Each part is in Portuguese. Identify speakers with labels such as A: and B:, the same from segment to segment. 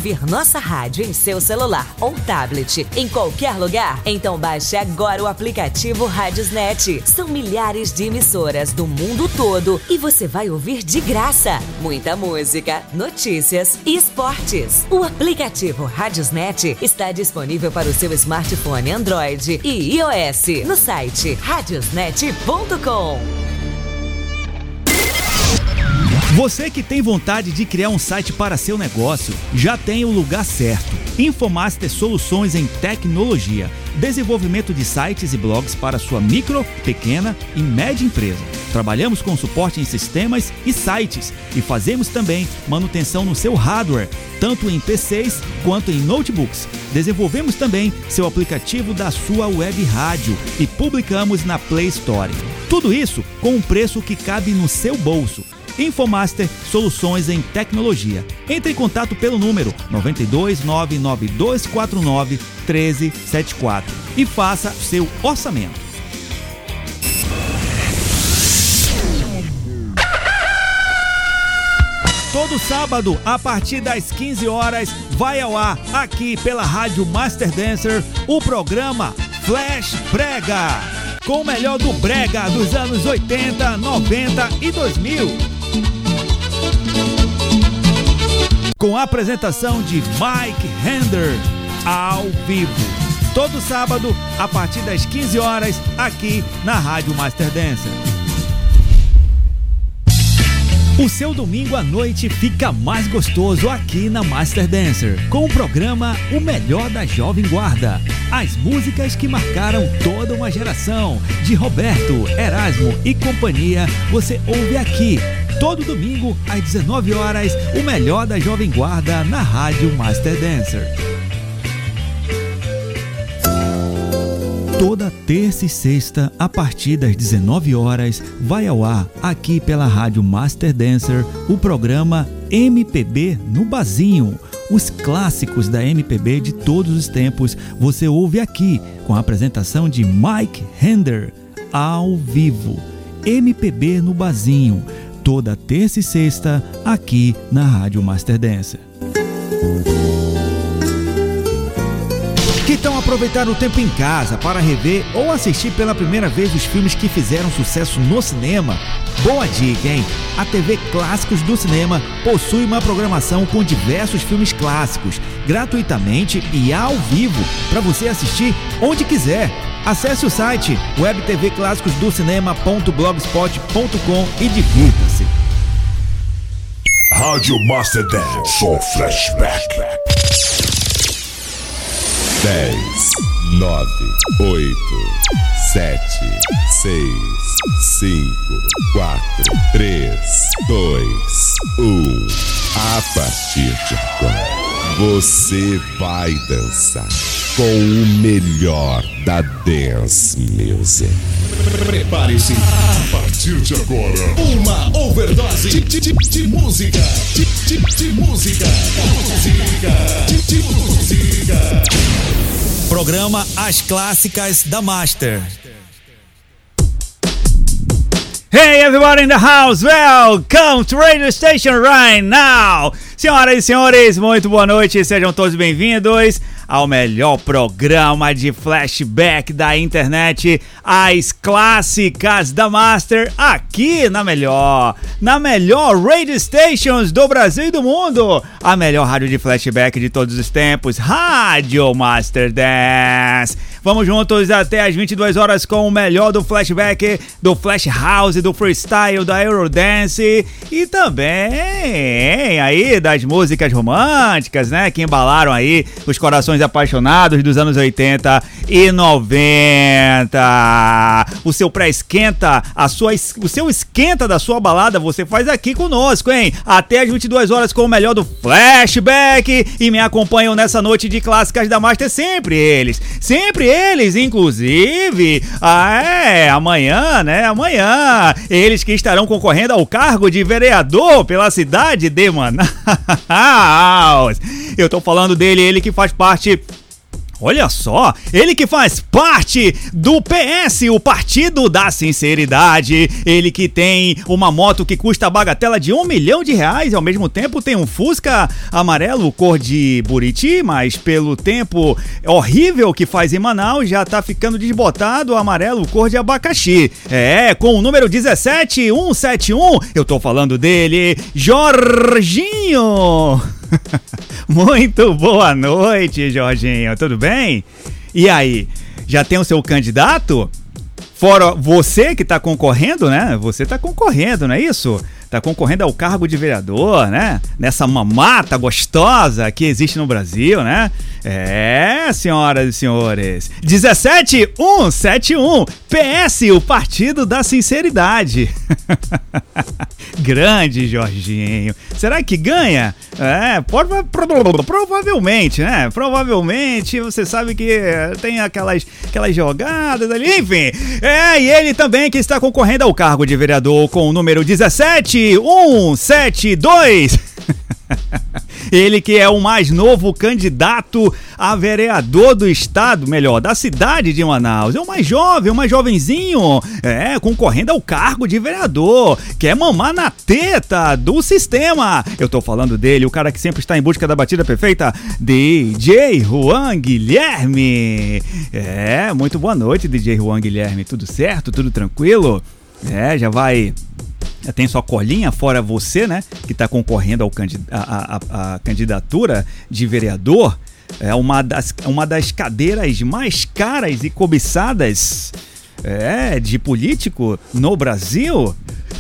A: ouvir nossa rádio em seu celular ou tablet, em qualquer lugar? Então baixe agora o aplicativo Radiosnet. São milhares de emissoras do mundo todo e você vai ouvir de graça muita música, notícias e esportes. O aplicativo Radiosnet está disponível para o seu smartphone Android e iOS no site radiosnet.com.
B: Você que tem vontade de criar um site para seu negócio, já tem o lugar certo. Infomaster Soluções em Tecnologia. Desenvolvimento de sites e blogs para sua micro, pequena e média empresa. Trabalhamos com suporte em sistemas e sites e fazemos também manutenção no seu hardware, tanto em PCs quanto em notebooks. Desenvolvemos também seu aplicativo da sua web rádio e publicamos na Play Store. Tudo isso com um preço que cabe no seu bolso. Infomaster Soluções em Tecnologia. Entre em contato pelo número 92 99249 1374 e faça seu orçamento. Todo sábado, a partir das 15 horas, vai ao ar, aqui pela Rádio Master Dancer, o programa Flash Brega, com o melhor do brega dos anos 80, 90 e 2000. Com a apresentação de Mike Hender, ao vivo. Todo sábado, a partir das 15 horas, aqui na Rádio Master Dancer. O seu domingo à noite fica mais gostoso aqui na Master Dancer, com o programa O Melhor da Jovem Guarda. As músicas que marcaram toda uma geração, de Roberto, Erasmo e companhia, você ouve aqui. Todo domingo, às 19 horas, o melhor da Jovem Guarda na Rádio Master Dancer. Toda terça e sexta, a partir das 19 horas, vai ao ar, aqui pela Rádio Master Dancer, o programa MPB no Barzinho. Os clássicos da MPB de todos os tempos, você ouve aqui, com a apresentação de Mike Hender, ao vivo. MPB no Barzinho. Toda terça e sexta, aqui na Rádio Master Dancer. Que tal aproveitar o tempo em casa para rever ou assistir pela primeira vez os filmes que fizeram sucesso no cinema? Boa dica, hein? A TV Clássicos do Cinema possui uma programação com diversos filmes clássicos, gratuitamente e ao vivo, para você assistir onde quiser. Acesse o site webtvclassicosdocinema.blogspot.com e divirta-se.
C: Rádio Master Dance, só flashback. 10, 9, 8, 7, 6, 5, 4, 3, 2, 1. A partir de agora, você vai dançar com o melhor da Dance Music.
D: Prepare-se, a partir de agora, uma overdose de música. De música.
B: Programa As Clássicas da Master. Hey everybody in the house, welcome to Radio Station right now. Senhoras e senhores, muito boa noite, sejam todos bem-vindos ao melhor programa de flashback da internet, As Clássicas da Master, aqui na melhor Radio Stations do Brasil e do mundo, a melhor rádio de flashback de todos os tempos, Rádio Master Dance. Vamos juntos até as 22 horas com o melhor do flashback, do flash house, do freestyle, da Eurodance e também aí das músicas românticas, né, que embalaram aí os corações apaixonados dos anos 80 e 90. O seu pré-esquenta, o seu esquenta da sua balada, você faz aqui conosco, hein? Até as 22 horas com o melhor do flashback e me acompanham nessa noite de clássicas da Master sempre eles, inclusive, amanhã, eles que estarão concorrendo ao cargo de vereador pela cidade de Manaus. Eu tô falando dele, ele que faz parte Olha só, ele que faz parte do PS, o Partido da Sinceridade, ele que tem uma moto que custa a bagatela de R$1 milhão e ao mesmo tempo tem um Fusca amarelo cor de Buriti, mas pelo tempo horrível que faz em Manaus já tá ficando desbotado, amarelo cor de abacaxi. Com o número 17171, eu tô falando dele, Jorginho. Muito boa noite, Jorginho, tudo bem? E aí, já tem o seu candidato? Fora você que tá concorrendo, né? Você tá concorrendo, não é isso? Tá concorrendo ao cargo de vereador, né? Nessa mamata gostosa que existe no Brasil, né? Senhoras e senhores. 17171, PS, o Partido da Sinceridade. Grande Jorginho. Será que ganha? Provavelmente, né? Provavelmente, você sabe que tem aquelas jogadas ali, enfim. E ele também que está concorrendo ao cargo de vereador com o número 17172. Ele que é o mais novo candidato a vereador do estado, melhor, da cidade de Manaus. É o mais jovem, o mais jovenzinho, concorrendo ao cargo de vereador. Quer mamar na teta do sistema. Eu tô falando dele, o cara que sempre está em busca da batida perfeita, DJ Juan Guilherme. Muito boa noite, DJ Juan Guilherme. Tudo certo? Tudo tranquilo? Já tem sua colinha, fora você, né, que está concorrendo à candidatura de vereador, uma das cadeiras mais caras e cobiçadas de político no Brasil.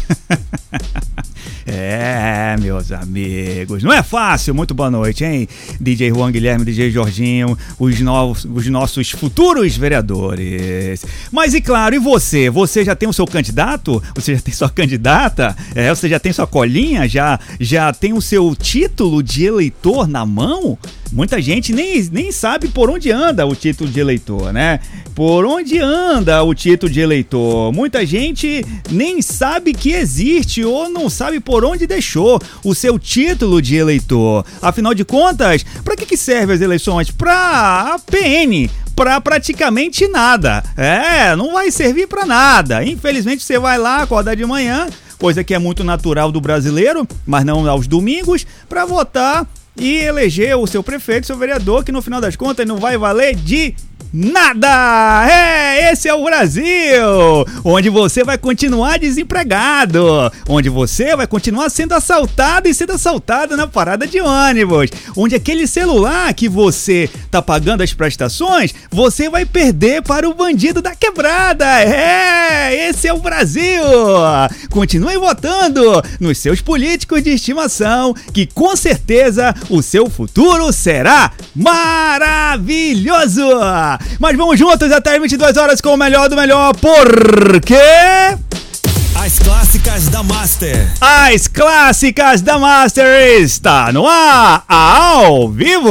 B: Meus amigos, não é fácil. Muito boa noite, hein? DJ Juan Guilherme, DJ Jorginho, os nossos futuros vereadores. Mas e claro, e você? Você já tem o seu candidato? Você já tem sua candidata? Você já tem sua colinha? Já tem o seu título de eleitor na mão? Muita gente nem sabe por onde anda o título de eleitor, né? Por onde anda o título de eleitor? Muita gente nem sabe que existe ou não sabe por onde deixou o seu título de eleitor. Afinal de contas, para que serve as eleições? Para a PN. Pra praticamente nada. Não vai servir pra nada. Infelizmente você vai lá acordar de manhã, coisa que é muito natural do brasileiro, mas não aos domingos, pra votar e eleger o seu prefeito, seu vereador, que no final das contas não vai valer de nada! Esse é o Brasil, onde você vai continuar desempregado, onde você vai continuar sendo assaltado e sendo assaltado na parada de ônibus, onde aquele celular que você tá pagando as prestações, você vai perder para o bandido da quebrada. Esse é o Brasil! Continue votando nos seus políticos de estimação, que com certeza o seu futuro será maravilhoso! Mas vamos juntos até 22 horas com o melhor do melhor, porque...
E: As clássicas da Master.
B: As clássicas da Master está no ar, ao vivo.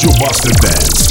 D: Rádio Master Dance.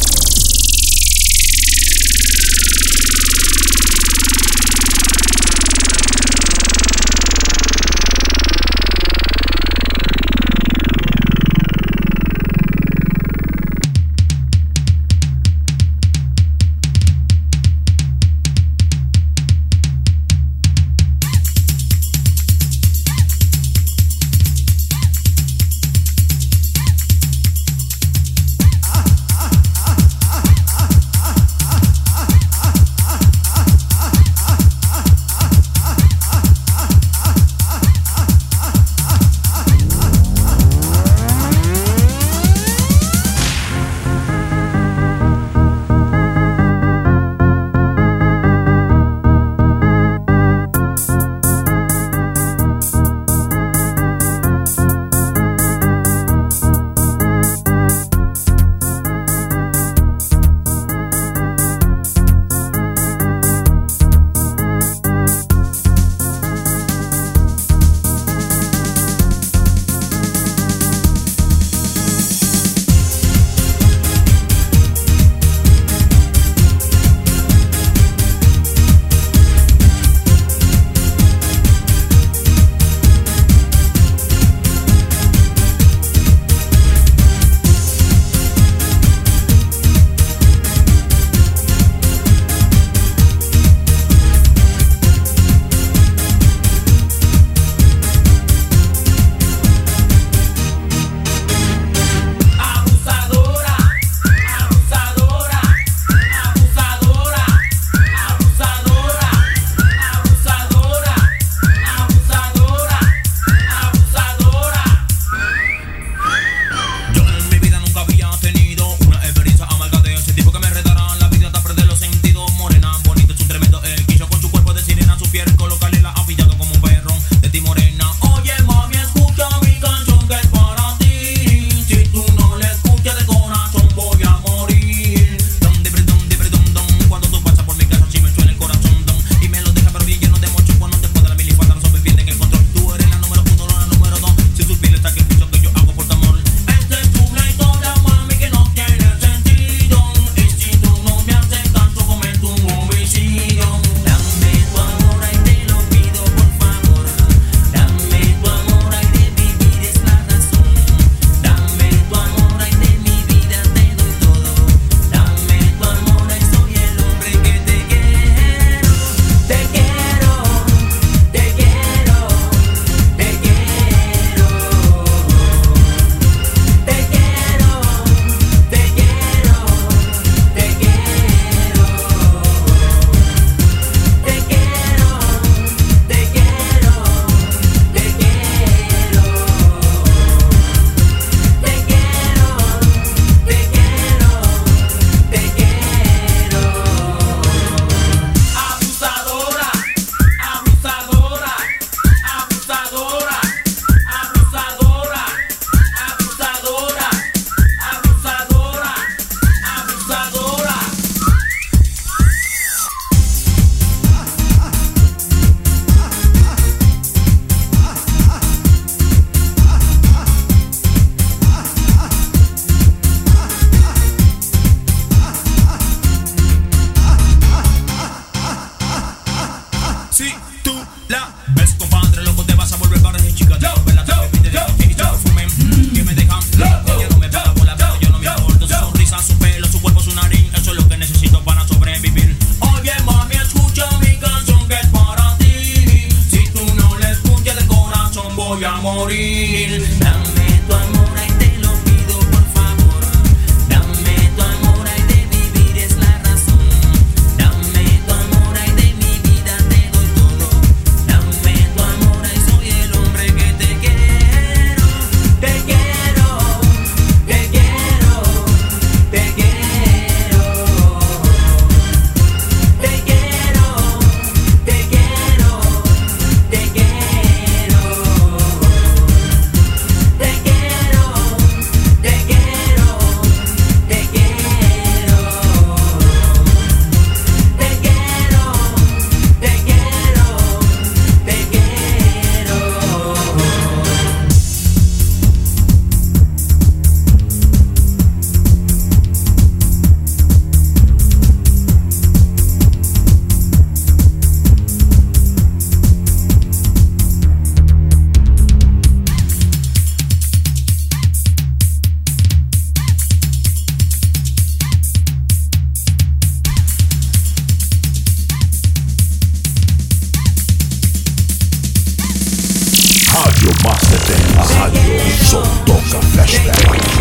D: Só toca flashback.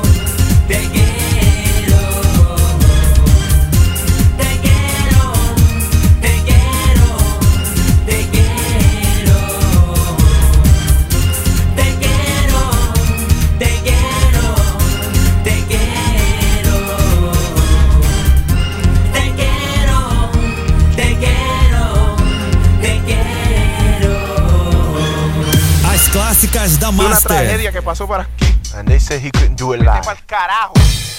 E: Clássicas da
F: Una
E: Master.
F: tragedia que pasó por aquí. And they said he couldn't do it live. Carajo.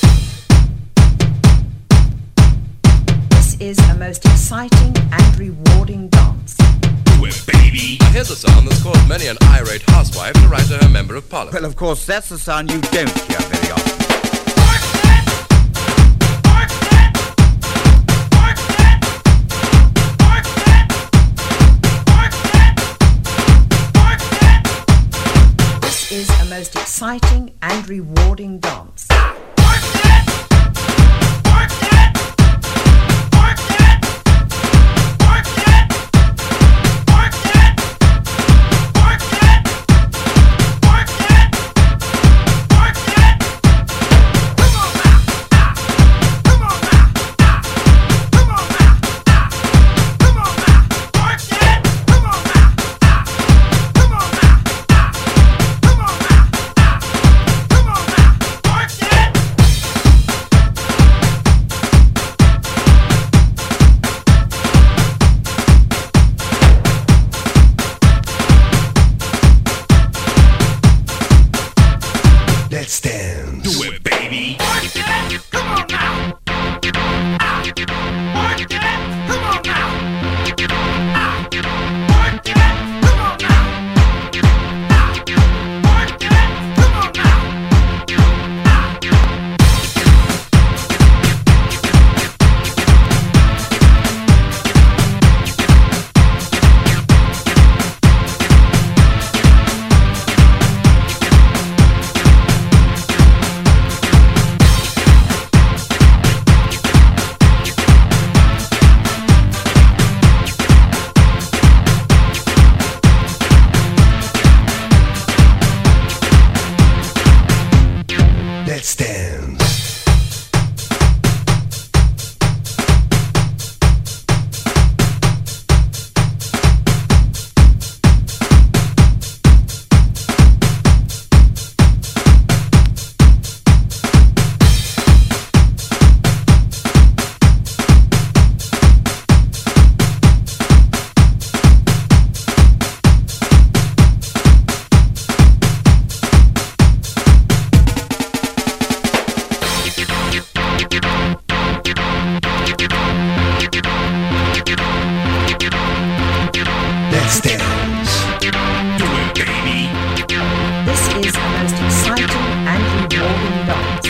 G: This is a most exciting and rewarding dance.
H: Do it, baby. Here's a song that's caused many an irate housewife to write to her member of parliament.
I: Well, of course, that's the sound you don't hear very often.
G: Is a most exciting and rewarding dance.
D: Let's dance.
H: Do it, baby.
F: Come on now. Work it. Come on now. Work it. Come on now. Work it. Come on now.
D: Let's dance. Let's dance.
H: Do it, baby.
G: This is a most exciting and rewarding dance.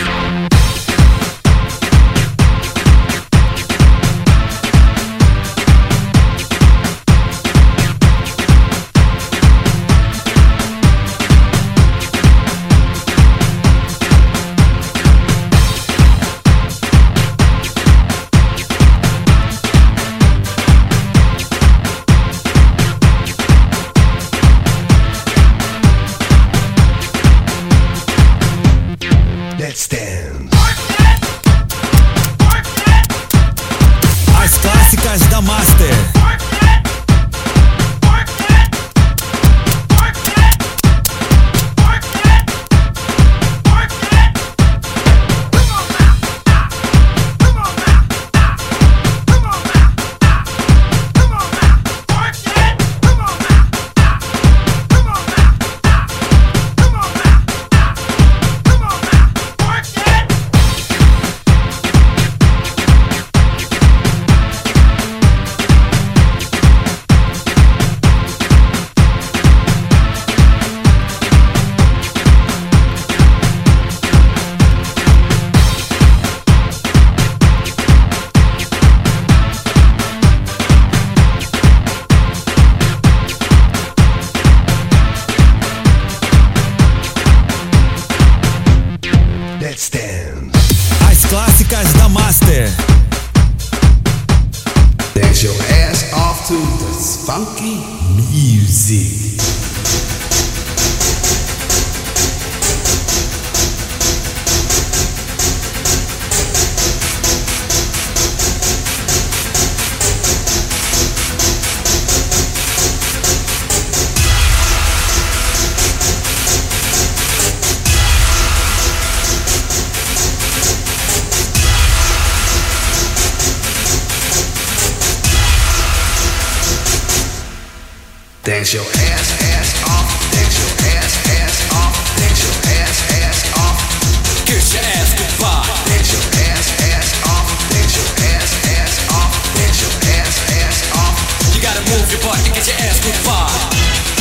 D: Let's dance.
E: As clássicas da Master.
D: Let's dance.
E: As clássicas da Master.
D: Dance your ass off to this funky music. Dance your ass off. Dance your ass off. Dance your ass off.
E: Kiss your ass goodbye.
D: Dance your ass off. Dance your ass off. Dance your ass off.
E: You gotta move your butt and get your ass goodbye.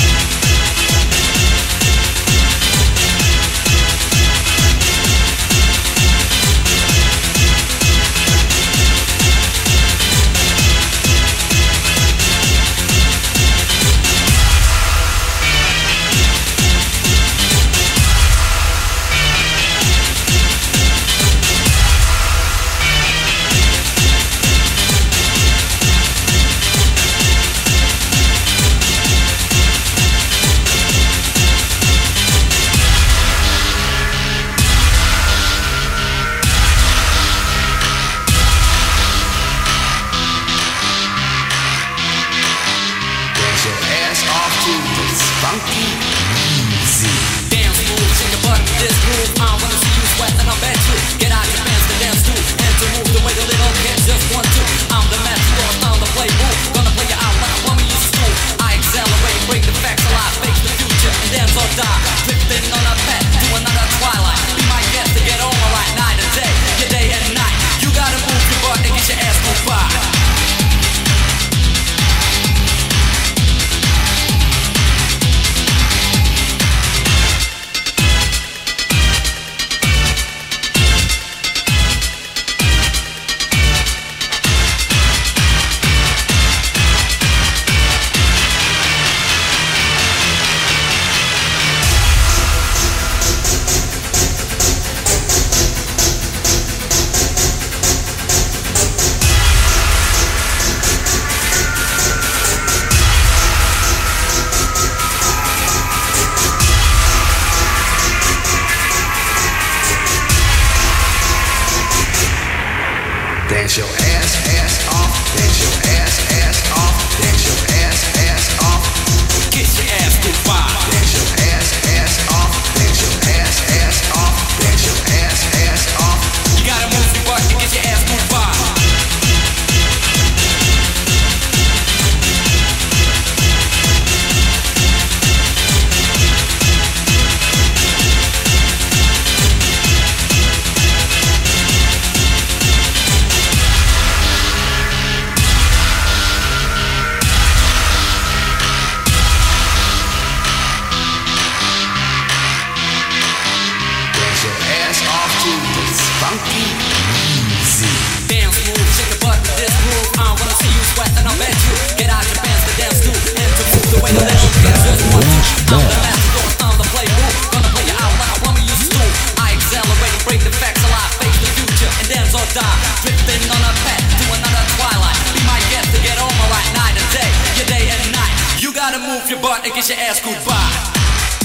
D: Dance your ass off. Dance your ass off. Dance your ass off.
E: Kiss your ass goodbye.
D: Dance your ass off. Dance your ass off. Dance your ass off.
E: You gotta move your butt and get your ass goodbye.
D: Funky music.
E: Dance move, shake your butt to this groove. I wanna see you sweat and I'll bet you get out your pants to dance to and to move the way the little kids just want to. I'm the master going on the play move. Gonna play you out like a woman used to. I accelerate and bring the facts alive. Face the future and dance or die. Drifting on a path to another twilight. Be my guest to get on my right night and day. Your day and night. You gotta move your butt and get your ass goodbye.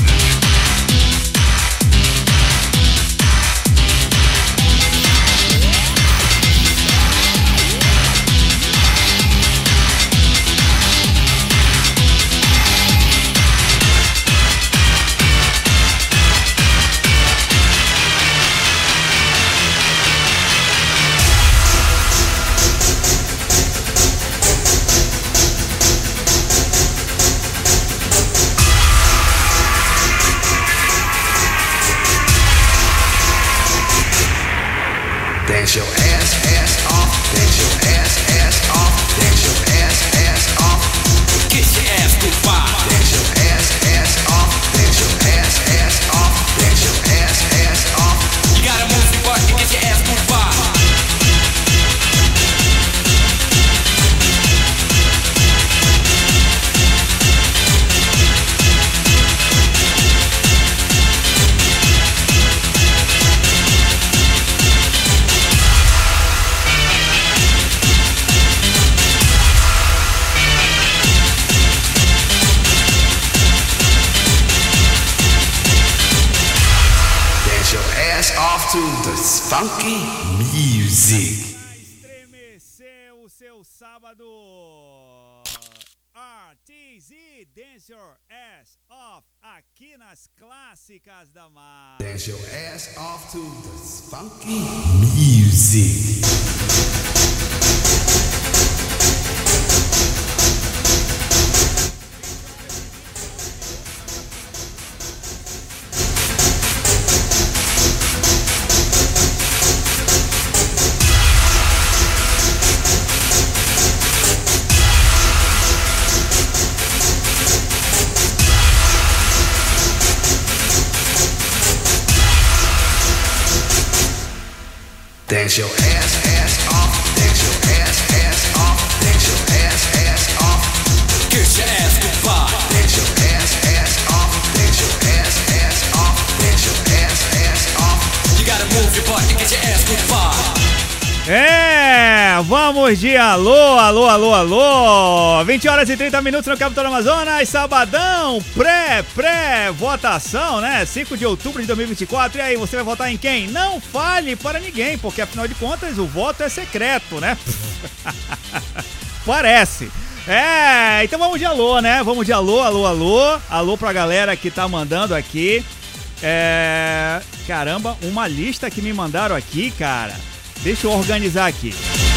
D: Dance your ass off. Dance your ass off. Dance your ass off.
E: Kiss your ass goodbye.
D: Dance your ass off. Dance your ass off. Dance your ass off.
E: You gotta move your butt and get your ass goodbye.
D: Off to this funky music.
B: Estremecer o seu sábado. RTZ Dance Your Ass Off aqui nas Clássicas da Mar.
D: Dance your ass off to this funky music. Dance your ass off. Dance your ass off. Dance your ass off.
E: Kiss your ass goodbye.
D: Dance your ass off. Dance your ass off. Dance your ass off.
E: You gotta move your butt and get your ass goodbye.
B: Vamos de alô, alô, alô, alô. 20 horas e 30 minutos no Capitão Amazonas, sabadão, pré-votação, né? 5 de outubro de 2024. E aí, você vai votar em quem? Não fale para ninguém, porque afinal de contas o voto é secreto, né? Parece. Então vamos de alô, né? Vamos de alô, alô, alô. Alô pra galera que tá mandando aqui. Caramba, uma lista que me mandaram aqui, cara. Deixa eu organizar aqui.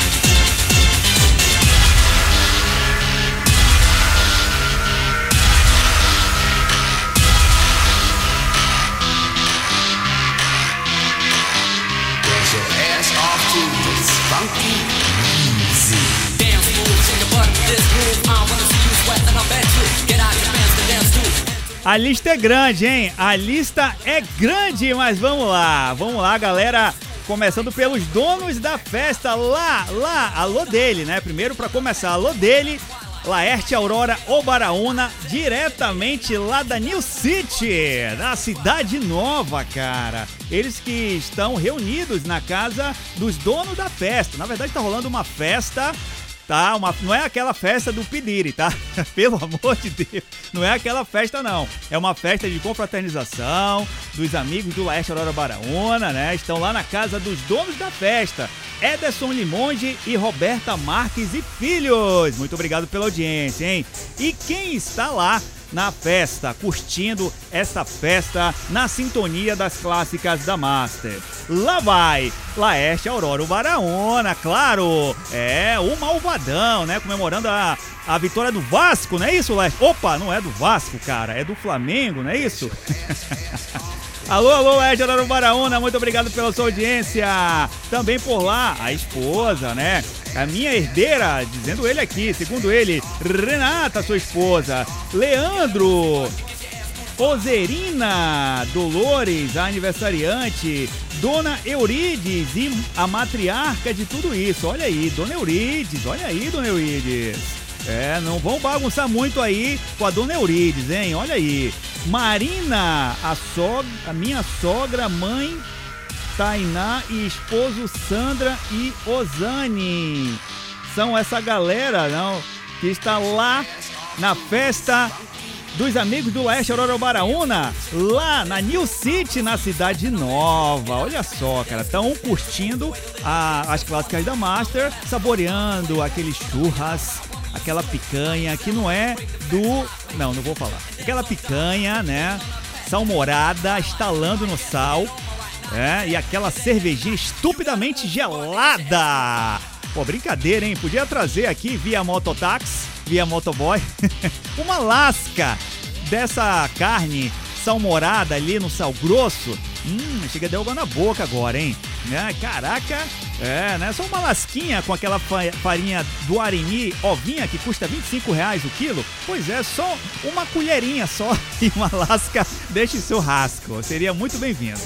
D: Dance your ass off to this funky music.
E: Dance move, shake your butt, this groove. I wanna see you sweat and I bet you get out your pants to dance too.
B: A lista é grande, hein? A lista é grande, mas vamos lá, galera. Começando pelos donos da festa, lá, alô dele, né? Primeiro pra começar, alô dele, Laerte Aurora Obaraúna, diretamente lá da New City, da Cidade Nova, cara. Eles que estão reunidos na casa dos donos da festa. Na verdade tá rolando uma festa, tá? Não é aquela festa do Pediri, tá? Pelo amor de Deus, não é aquela festa não. É uma festa de confraternização dos amigos do Laerte Aurora Obaraúna, né? Estão lá na casa dos donos da festa, Ederson Limonde e Roberta Marques e Filhos. Muito obrigado pela audiência, hein? E quem está lá na festa, curtindo essa festa na sintonia das clássicas da Master? Lá vai Laerte Aurora Obaraúna, claro, o Malvadão, né, comemorando a vitória do Vasco, não é isso, Laerte? Opa, não é do Vasco, cara, é do Flamengo, não é isso? Alô, Laerte Aurora Obaraúna, muito obrigado pela sua audiência. Também por lá, a esposa, né? A minha herdeira, dizendo ele aqui, segundo ele, Renata, sua esposa. Leandro, Ozerina, Dolores, a aniversariante, Dona Eurides e a matriarca de tudo isso. Olha aí, Dona Eurides, não vão bagunçar muito aí com a Dona Eurides, hein? Olha aí. Marina, a minha sogra, mãe Tainá e esposo Sandra e Ozane. São essa galera, não, que está lá na festa dos amigos do Laerte Aurora Obaraúna, lá na New City, na Cidade Nova. Olha só, cara, estão curtindo as clássicas da Master, saboreando aqueles churras, aquela picanha que não é do... Não vou falar. Aquela picanha, né, salmourada, estalando no sal, e aquela cervejinha estupidamente gelada. Pô, brincadeira, hein? Podia trazer aqui via mototáxi, via motoboy, uma lasca dessa carne salmourada ali no sal grosso. Chega a dar água na boca agora, hein? Caraca, né? Só uma lasquinha com aquela farinha do Areni, ovinha, que custa R$25 o quilo. Pois é, só uma colherinha só e uma lasca deste churrasco. Seria muito bem-vindo.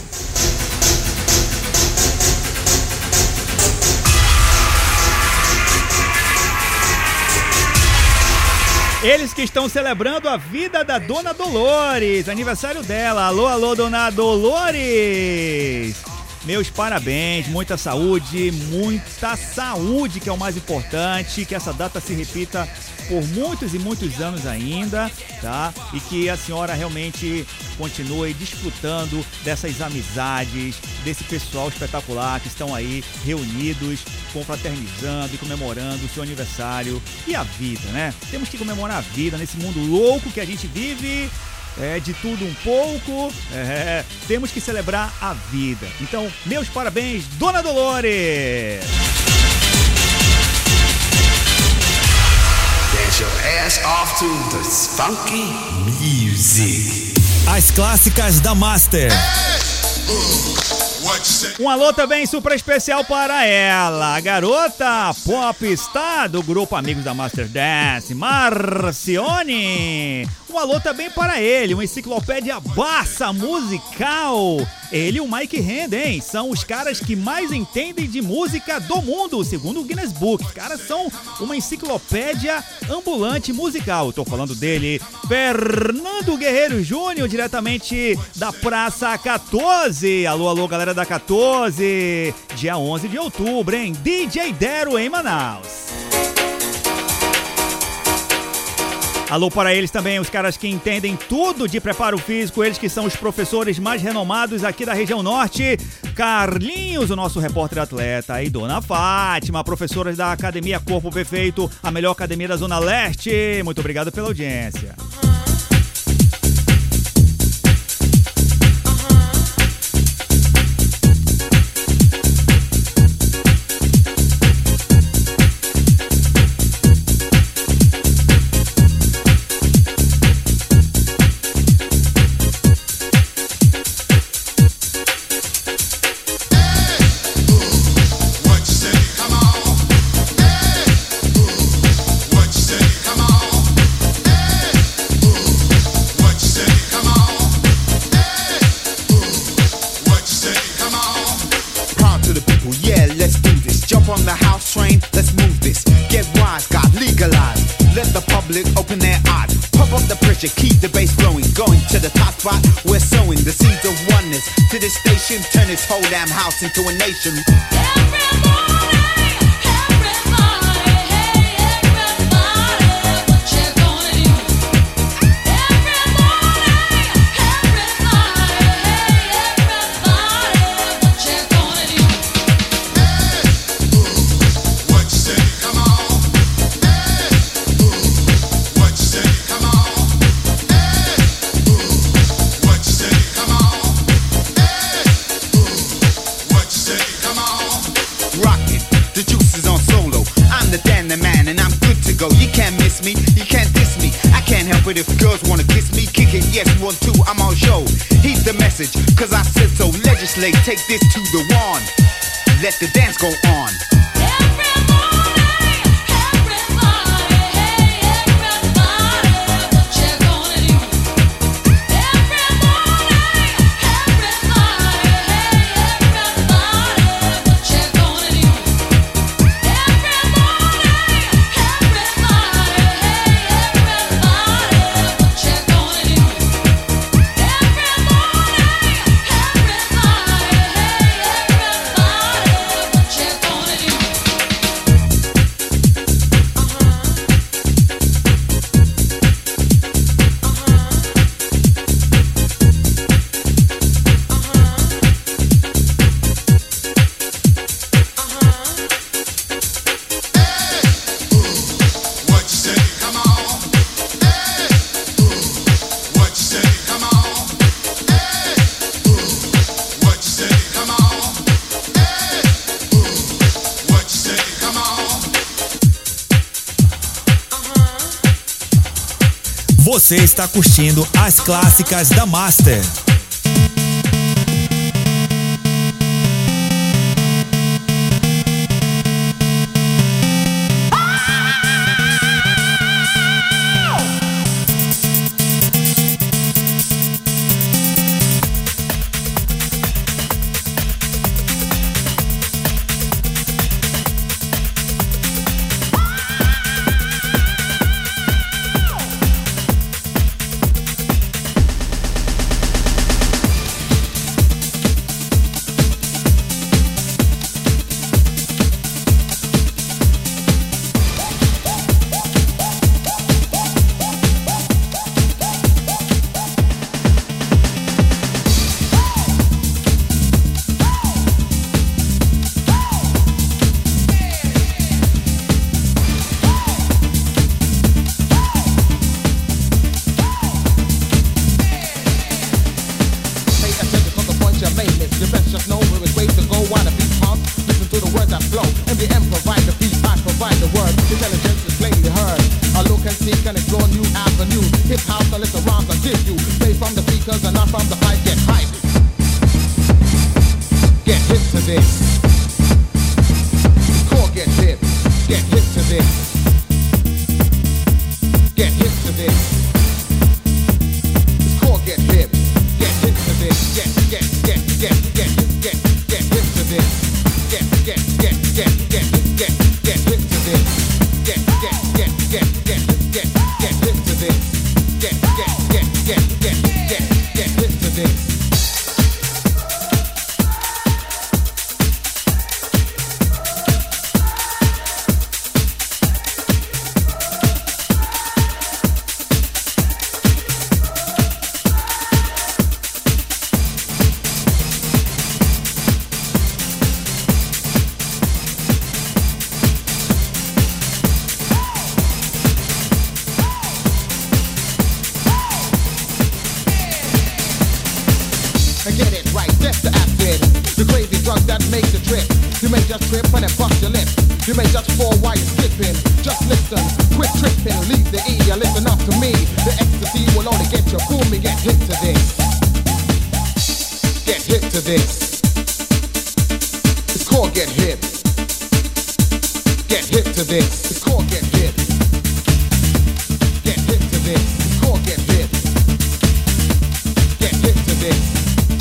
B: Eles que estão celebrando a vida da Dona Dolores, aniversário dela. Alô, Dona Dolores! Meus parabéns, muita saúde, que é o mais importante, que essa data se repita por muitos e muitos anos ainda, tá? E que a senhora realmente continue desfrutando dessas amizades, desse pessoal espetacular que estão aí reunidos, confraternizando e comemorando o seu aniversário e a vida, né? Temos que comemorar a vida nesse mundo louco que a gente vive. De tudo um pouco, temos que celebrar a vida. Então, meus parabéns, Dona Dolores!
D: Dance your ass off to this funky music.
J: As clássicas da Master.
B: Um alô também super especial para ela, a garota popstar do grupo Amigos da Master Dance, Marcione. Um alô também para ele, uma enciclopédia Barça musical. Ele e o Mike Henden são os caras que mais entendem de música do mundo, segundo o Guinness Book. Os caras são uma enciclopédia ambulante musical. Tô falando dele, Fernando Guerreiro Júnior, diretamente da Praça 14. Alô, alô, galera da 14. Dia 11 de outubro, hein? DJ Dero em Manaus. Alô para eles também, os caras que entendem tudo de preparo físico, eles que são os professores mais renomados aqui da região norte. Carlinhos, o nosso repórter atleta, e Dona Fátima, professoras da Academia Corpo Perfeito, a melhor academia da Zona Leste. Muito obrigado pela audiência.
K: Open their eyes, pump up the pressure, keep the bass flowing, going to the top spot. We're sowing the seeds of oneness to this station, turn this whole damn house into a nation. But if girls wanna kiss me, kick it, yes, 1, 2, I'm on show. Heed the message, cause I said so. Legislate, take this to the wand. Let the dance go on.
J: Você está curtindo as clássicas da Master.
L: just trip and then bust your lip. You may just fall while you're skipping. Just listen, quit tripping, leave the E, and listen up to me. The ecstasy will only get you, fool me, get hit to this. Get hit to this. It's called get hit. Get hit to this. It's called get hit. Get hit to this. It's called get hit. Get hit to this.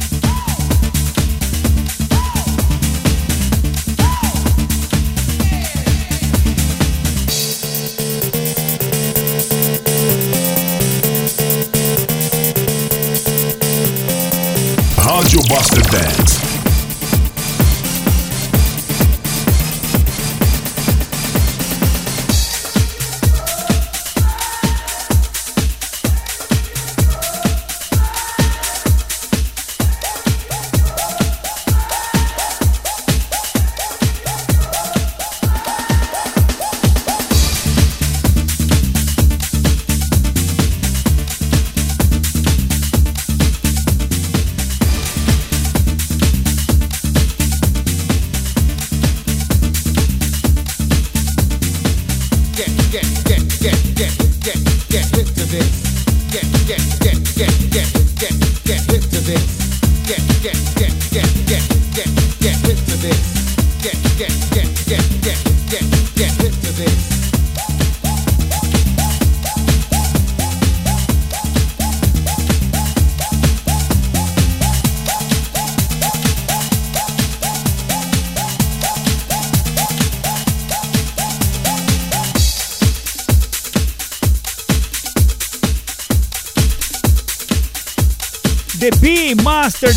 C: Rádio Buster Dance.
B: The B-Master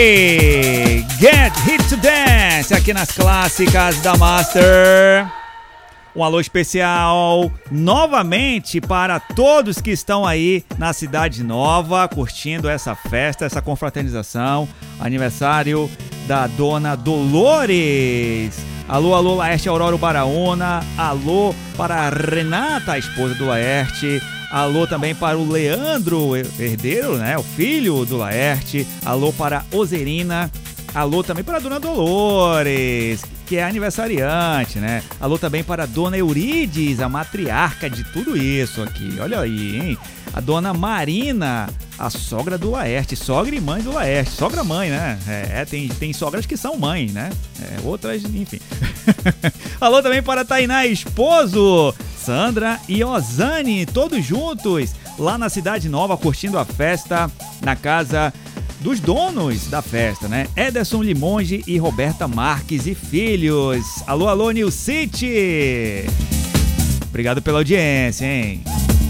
B: J, Get Hit to Dance, aqui nas clássicas da Master. Um alô especial novamente para todos que estão aí na Cidade Nova, curtindo essa festa, essa confraternização, aniversário da Dona Dolores. Alô, alô, Laerte Aurora Baraúna, alô para a Renata, a esposa do Laerte. Alô também para o Leandro, herdeiro, né? O filho do Laerte. Alô para a Ozerina. Alô também para a Dona Dolores, que é aniversariante, né? Alô também para a Dona Eurides, a matriarca de tudo isso aqui. Olha aí, hein? A Dona Marina, a sogra do Laerte. Sogra e mãe do Laerte. Sogra-mãe, né? Tem sogras que são mãe, né? Outras, enfim. Alô também para a Tainá, esposo. Sandra e Ozane, todos juntos, lá na Cidade Nova, curtindo a festa na casa dos donos da festa, né? Ederson Limonge e Roberta Marques e filhos. Alô, alô, New City! Obrigado pela audiência, hein?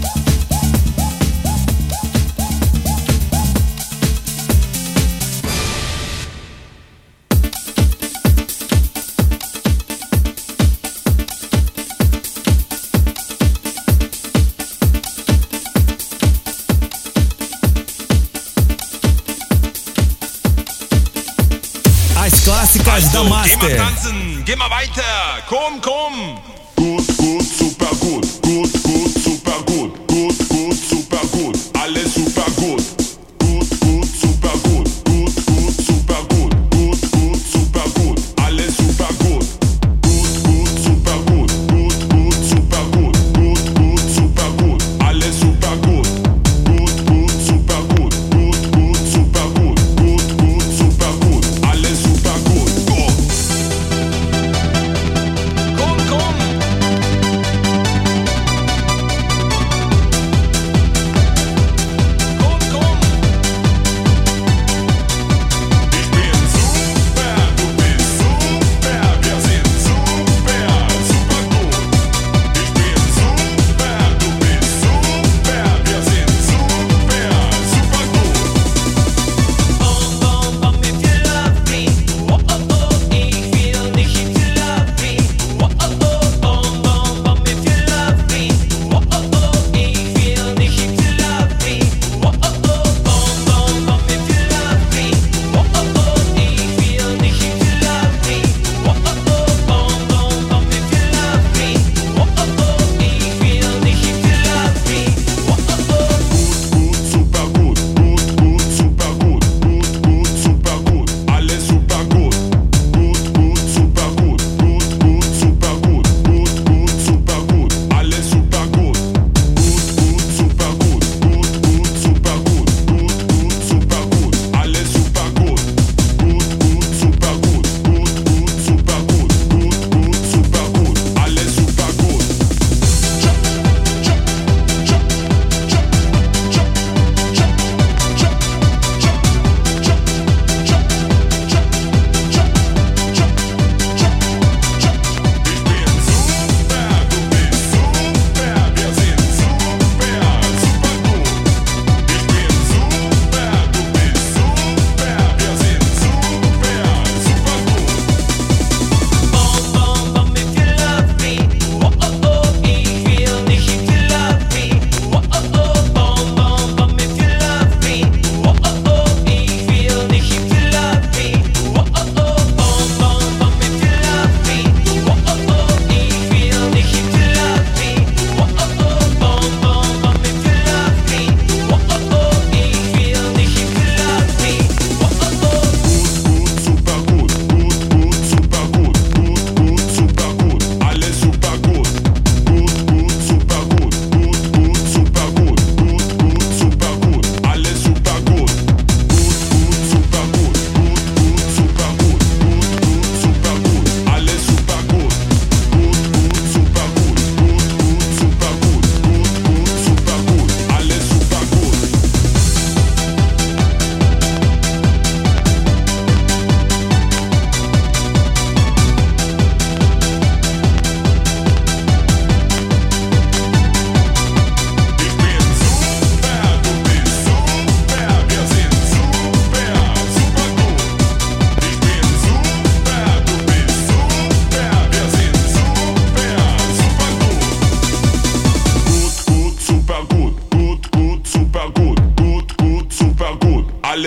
J: Clássicas da Master.
C: Geh mal tanzen, geh mal weiter, komm, komm. Gut, gut, super gut, gut, gut, super gut, gut, gut, super gut, alles super gut. Gut, gut, super gut, gut, gut, super gut, gut, gut, super gut, alles super gut. Gut, gut, super gut, gut, gut, super gut, gut, gut, super gut, alles super gut. Gut, gut, super gut, gut, gut, super gut, gut, gut, super gut, alles super gut.
H: Komm, komm,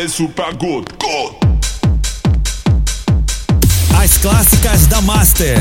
C: alles super gut. Gut!
J: As clássicas da Master.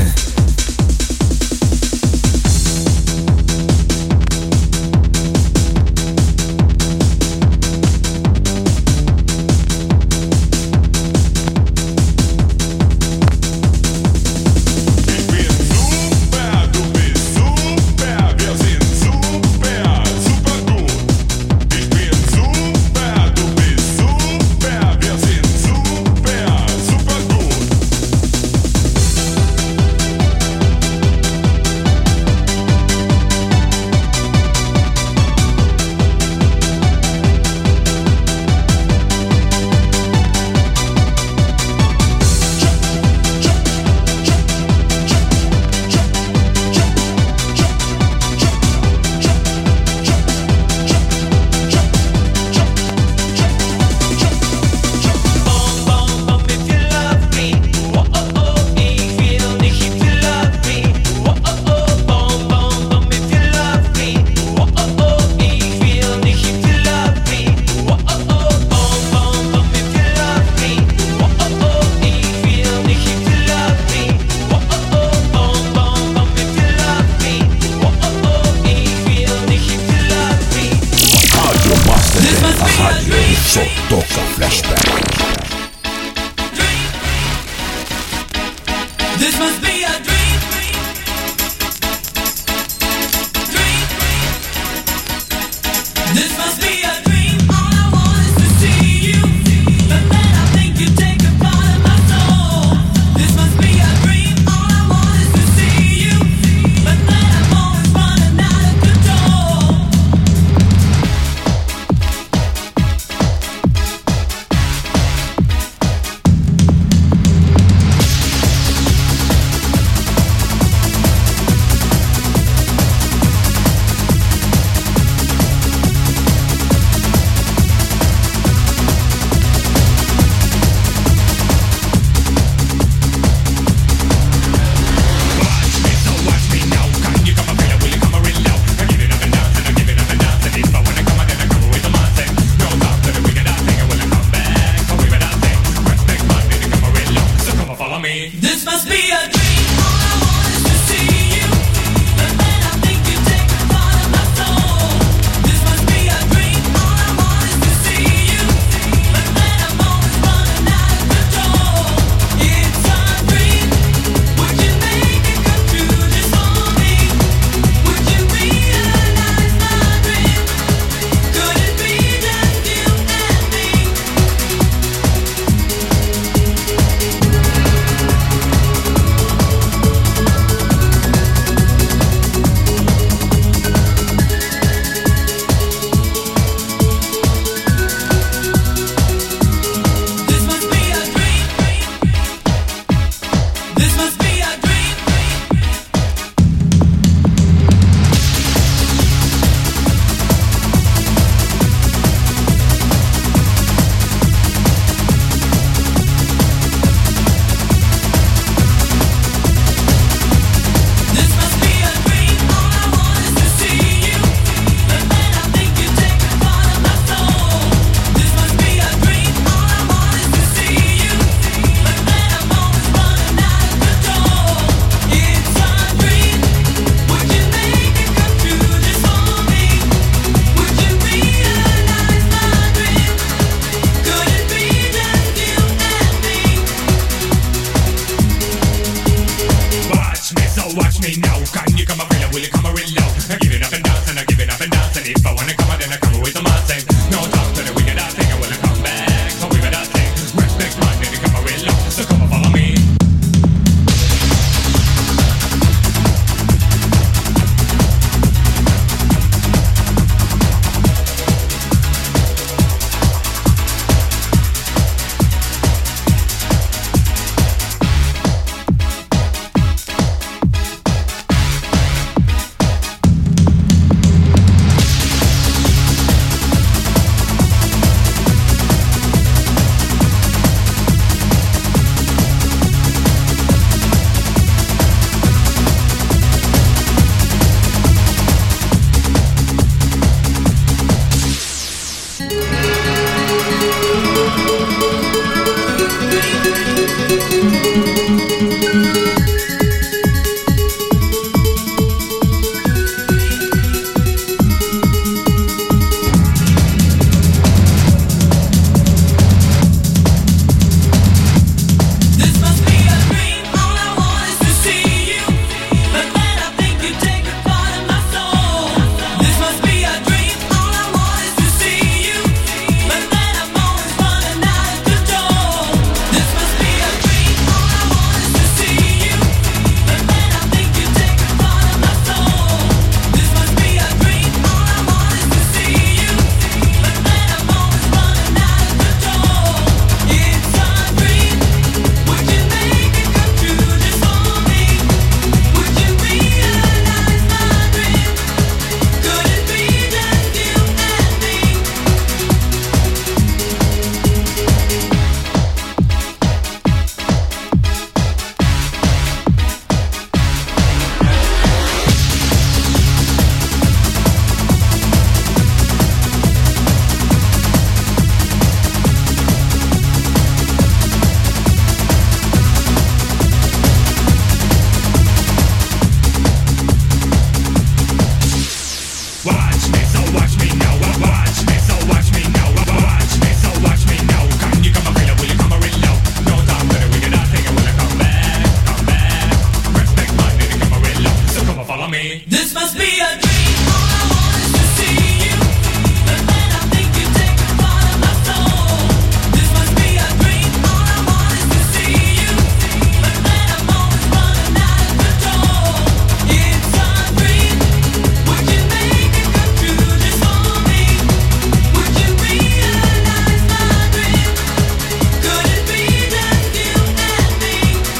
E: follow me. This must be a dream. All I want is to see you. But then I think you take a part of my soul. This must be a dream. All I want is to see you. But then I'm always running out of control. It's a dream. Would you make it come true just for me? Would you realize my dream? Could it be just you and me?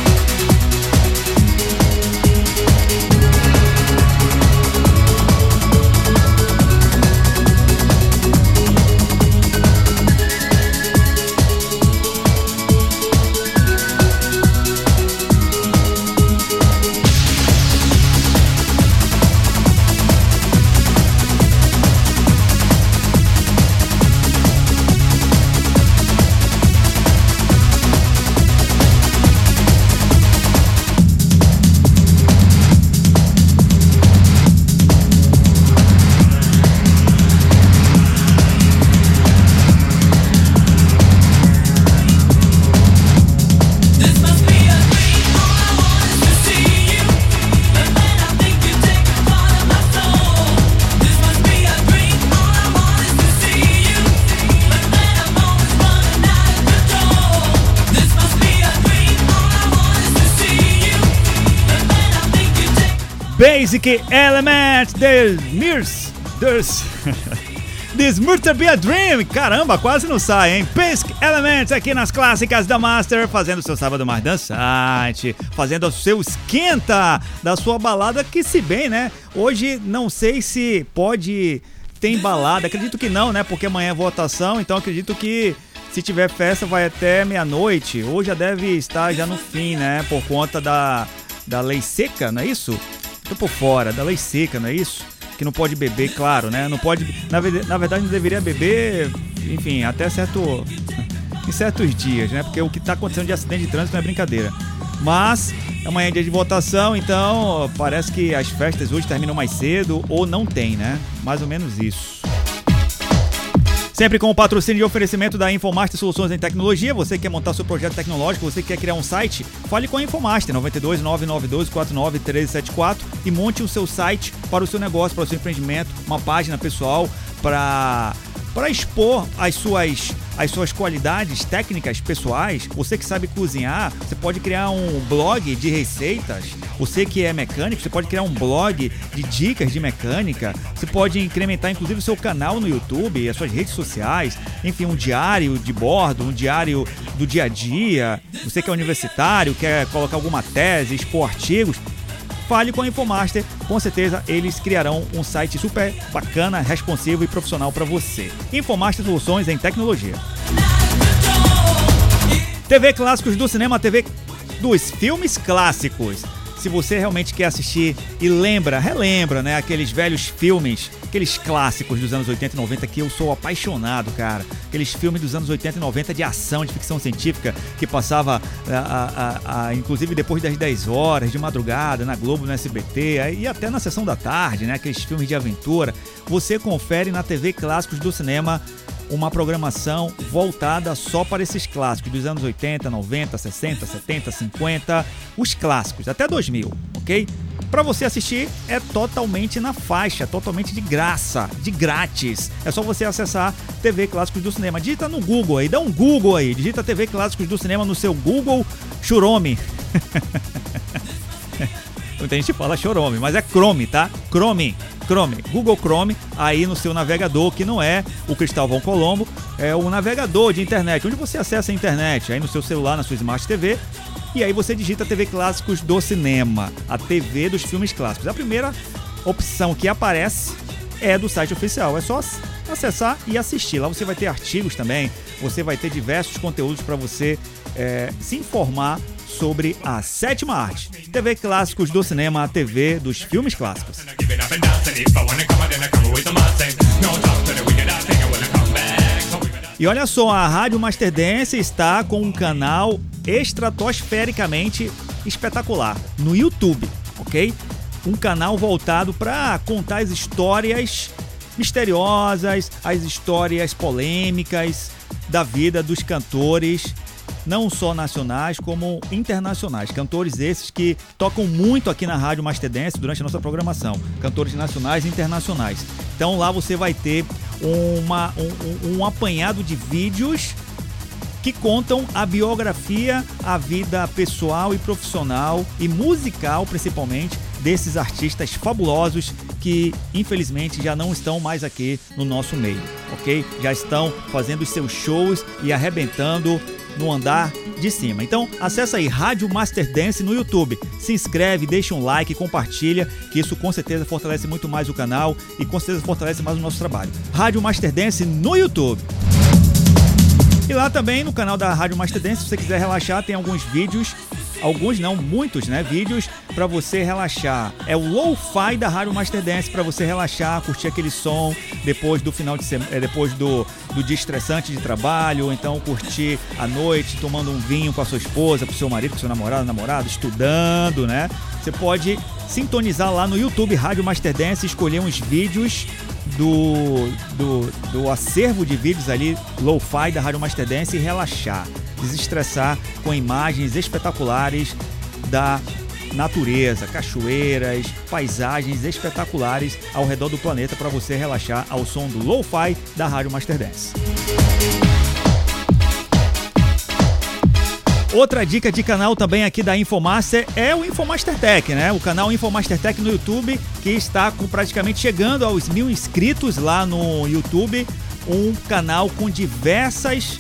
B: Basic Element, This must be a dream. Caramba, quase não sai, hein? Basic Elements aqui nas clássicas da Master, fazendo o seu sábado mais dançante, fazendo o seu esquenta da sua balada, que se bem, né? Hoje não sei se tem balada, acredito que não, né? Porque amanhã é votação, então acredito que se tiver festa vai até meia-noite. Hoje já deve estar já no fim, né? Por conta da lei seca, não é isso? Tô por fora, da lei seca, não é isso? Que não pode beber, claro, né? Não pode, na verdade não deveria beber, enfim, até em certos dias, né? Porque o que tá acontecendo de acidente de trânsito não é brincadeira. Mas amanhã é dia de votação, então parece que as festas hoje terminam mais cedo ou não tem, né? Mais ou menos isso. Sempre com o patrocínio e oferecimento da Infomaster Soluções em Tecnologia. Você quer montar seu projeto tecnológico, você quer criar um site, fale com a Infomaster, 92 992 49 1374 e monte o seu site para o seu negócio, para o seu empreendimento, uma página pessoal para expor as suas qualidades técnicas pessoais. Você que sabe cozinhar, você pode criar um blog de receitas. Você que é mecânico, você pode criar um blog de dicas de mecânica. Você pode incrementar inclusive o seu canal no YouTube, as suas redes sociais, enfim, um diário de bordo, um diário do dia a dia. Você que é universitário, quer colocar alguma tese, expor artigos, fale com a Infomaster, com certeza eles criarão um site super bacana, responsivo e profissional para você. Infomaster Soluções em Tecnologia. TV Clássicos do Cinema, TV dos filmes clássicos. Se você realmente quer assistir e relembra, né, aqueles velhos filmes, aqueles clássicos dos anos 80 e 90 que eu sou apaixonado, cara. Aqueles filmes dos anos 80 e 90 de ação, de ficção científica, que passava, inclusive depois das 10 horas, de madrugada, na Globo, no SBT, e até na sessão da tarde, né, aqueles filmes de aventura. Você confere na TV Clássicos do Cinema uma programação voltada só para esses clássicos dos anos 80, 90, 60, 70, 50, os clássicos, até 2000, ok? Para você assistir é totalmente na faixa, totalmente de graça, de grátis. É só você acessar TV Clássicos do Cinema. Digita no Google aí, dá um Google aí, digita TV Clássicos do Cinema no seu Google Chrome. Muita gente fala Chrome, mas é Chrome, tá? Chrome, Google Chrome, aí no seu navegador, que não é o Cristóvão Colombo, é o navegador de internet, onde você acessa a internet, aí no seu celular, na sua Smart TV, e aí você digita TV Clássicos do Cinema, a TV dos filmes clássicos. A primeira opção que aparece é do site oficial, é só acessar e assistir. Lá você vai ter artigos também, você vai ter diversos conteúdos para você se informar sobre a sétima arte. TV Clássicos do Cinema, a TV dos filmes clássicos. E olha só, a Rádio Master Dance está com um canal estratosfericamente espetacular no YouTube, ok? Um canal voltado para contar as histórias misteriosas, as histórias polêmicas da vida dos cantores não só nacionais como internacionais. Cantores esses que tocam muito aqui na Rádio Master Dance durante a nossa programação. Cantores nacionais e internacionais. Então lá você vai ter um apanhado de vídeos que contam a biografia, a vida pessoal e profissional e musical, principalmente, desses artistas fabulosos que, infelizmente, já não estão mais aqui no nosso meio, ok? Já estão fazendo os seus shows e arrebentando no andar de cima. Então, acessa aí Rádio Master Dance no YouTube. Se inscreve, deixa um like, compartilha, que isso com certeza fortalece muito mais o canal e com certeza fortalece mais o nosso trabalho. Rádio Master Dance no YouTube. E lá também no canal da Rádio Master Dance, se você quiser relaxar, tem alguns vídeos, alguns não, muitos, né, vídeos para você relaxar. É o Lo-Fi da Rádio Master Dance para você relaxar, curtir aquele som depois do final de semana, depois do dia estressante de trabalho, ou então curtir à noite tomando um vinho com a sua esposa, com o seu marido, com o seu namorado, estudando, né? Você pode sintonizar lá no YouTube Rádio Master Dance, escolher uns vídeos do acervo de vídeos ali, Lo-Fi da Rádio Master Dance, e relaxar, desestressar com imagens espetaculares da natureza, cachoeiras, paisagens espetaculares ao redor do planeta para você relaxar ao som do Lo-Fi da Rádio Master Dance. Outra dica de canal também aqui da Infomaster é o Infomaster Tech, né? O canal Infomaster Tech no YouTube, que está praticamente chegando aos 1000 inscritos lá no YouTube. Um canal com diversos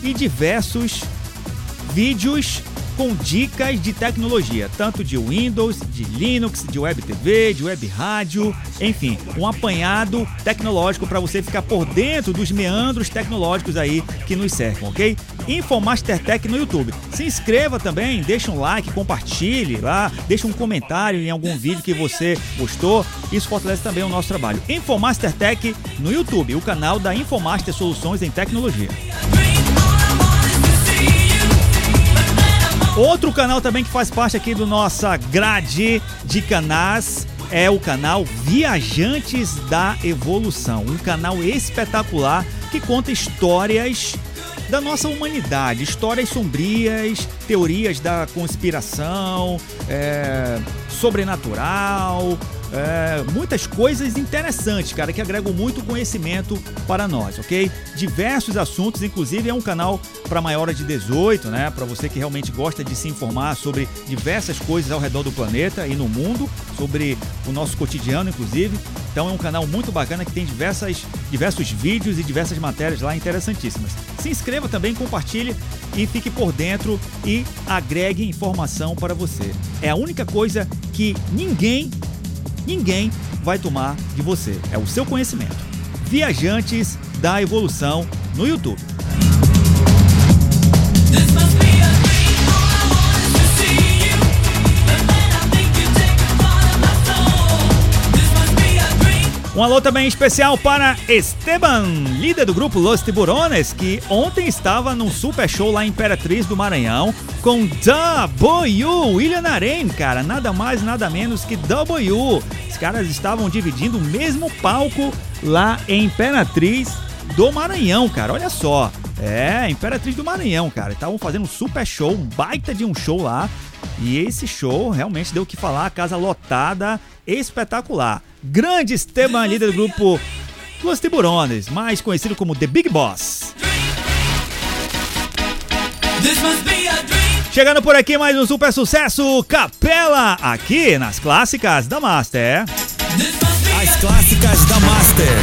B: vídeos com dicas de tecnologia, tanto de Windows, de Linux, de Web TV, de Web Rádio, enfim, um apanhado tecnológico para você ficar por dentro dos meandros tecnológicos aí que nos cercam, ok? Infomaster Tech no YouTube. Se inscreva também, deixa um like, compartilhe lá, deixa um comentário em algum vídeo que você gostou. Isso fortalece também o nosso trabalho. Infomaster Tech no YouTube, o canal da Infomaster Soluções em Tecnologia. Outro canal também que faz parte aqui do nossa grade de canais é o canal Viajantes da Evolução, um canal espetacular que conta histórias da nossa humanidade, histórias sombrias, teorias da conspiração, sobrenatural, muitas coisas interessantes, cara, que agregam muito conhecimento para nós, ok? Diversos assuntos, inclusive é um canal para maiores de 18, né? Para você que realmente gosta de se informar sobre diversas coisas ao redor do planeta e no mundo, sobre o nosso cotidiano, inclusive. Então é um canal muito bacana que tem diversos vídeos e diversas matérias lá interessantíssimas. Se inscreva também, compartilhe e fique por dentro e agregue informação para você. É a única coisa que ninguém vai tomar de você. É o seu conhecimento. Viajantes da Evolução no YouTube. Um alô também especial para Esteban, líder do grupo Los Tiburones, que ontem estava num super show lá em Imperatriz do Maranhão com W, William Arém, cara, nada mais, nada menos que W. Os caras estavam dividindo o mesmo palco lá em Imperatriz do Maranhão, cara, olha só. Imperatriz do Maranhão, cara, estavam fazendo um super show, um baita de um show lá. E esse show realmente deu o que falar, a casa lotada, espetacular. Grande Esteban, líder do grupo Los Tiburones, mais conhecido como The Big Boss. Chegando por aqui mais um super sucesso, Capela, aqui nas Clássicas da Master.
J: As Clássicas da Master.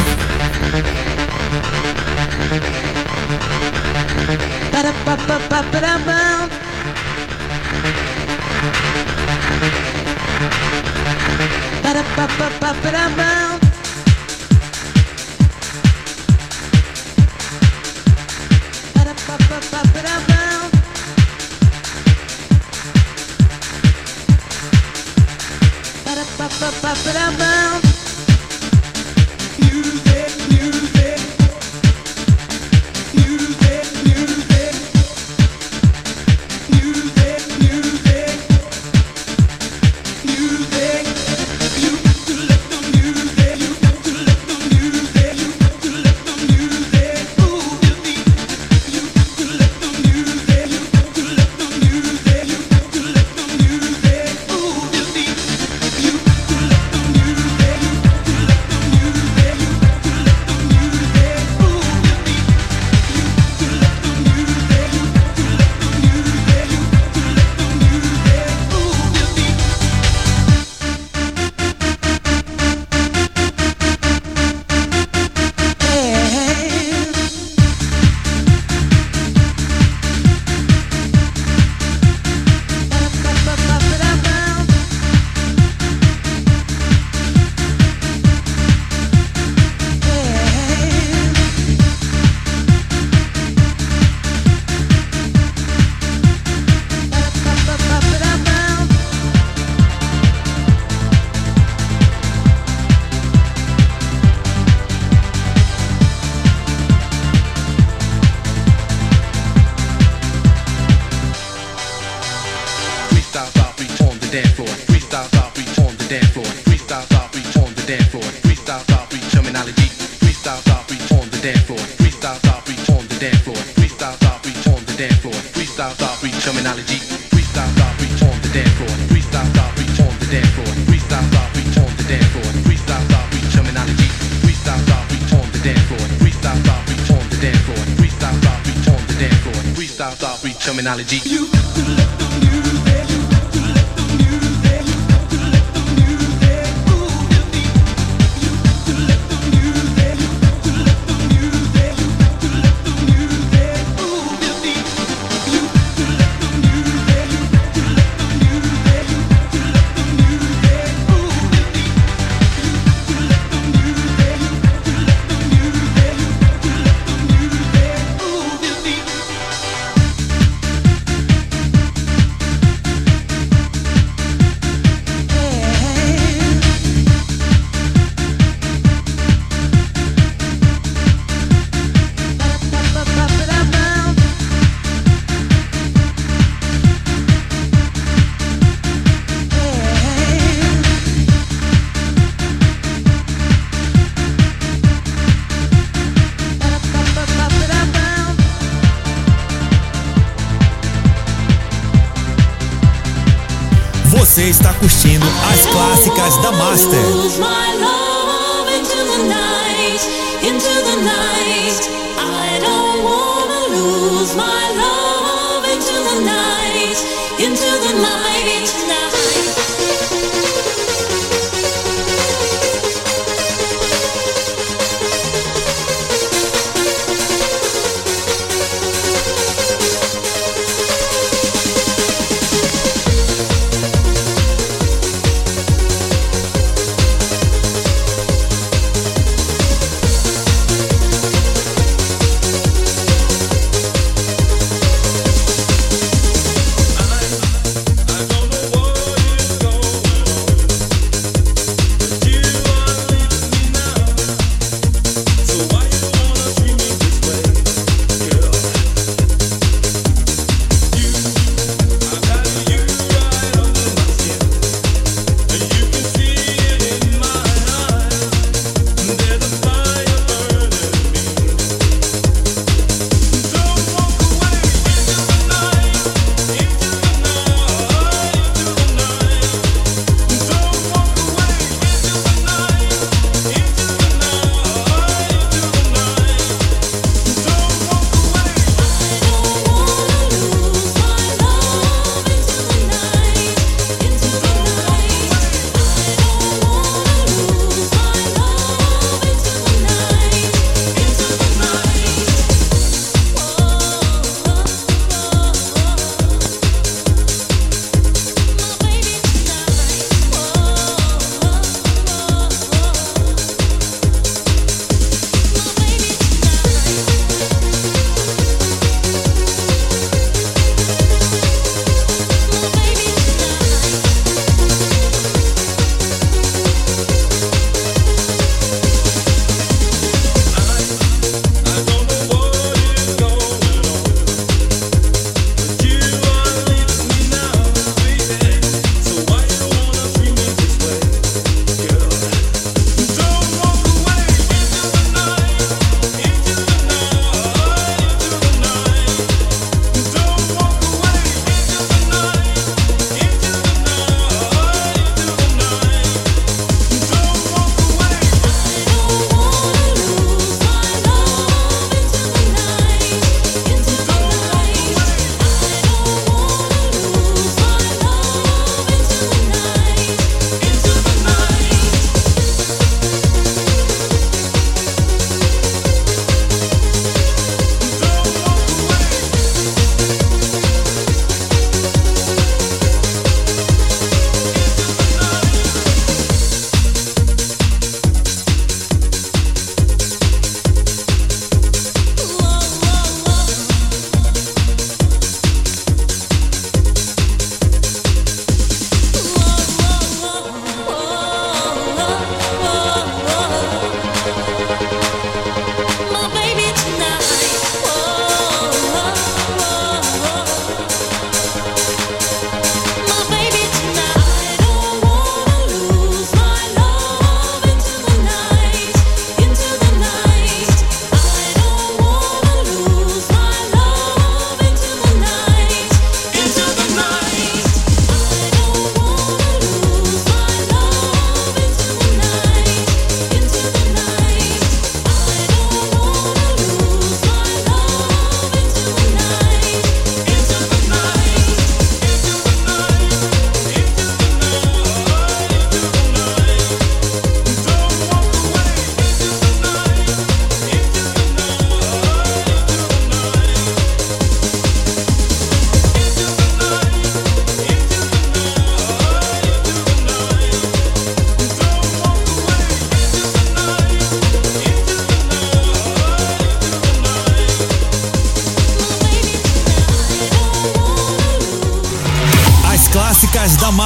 H: Freestyle style freak on the dance floor. Freestyle style freak terminology. Freestyle style freak on the dance floor. Freestyle style freak on the dance floor. Freestyle style freak on the dance floor. Freestyle style freak terminology. Freestyle style freak on the dance floor. Freestyle style freak on the dance floor. Freestyle style freak on the dance floor. Freestyle style freak terminology. Freestyle style freak on the dance floor. Freestyle style freak on the dance floor. Freestyle style freak on the dance floor. Freestyle style freak terminology. You
J: Você está curtindo as clássicas da Master.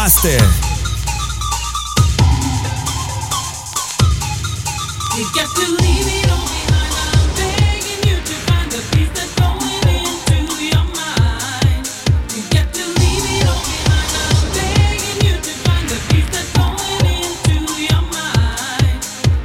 J: Master.
E: You got to leave it all behind. I'm begging you to find the peace that's going into your mind. You got to leave it all behind. I'm begging you to find the peace that's going into your mind.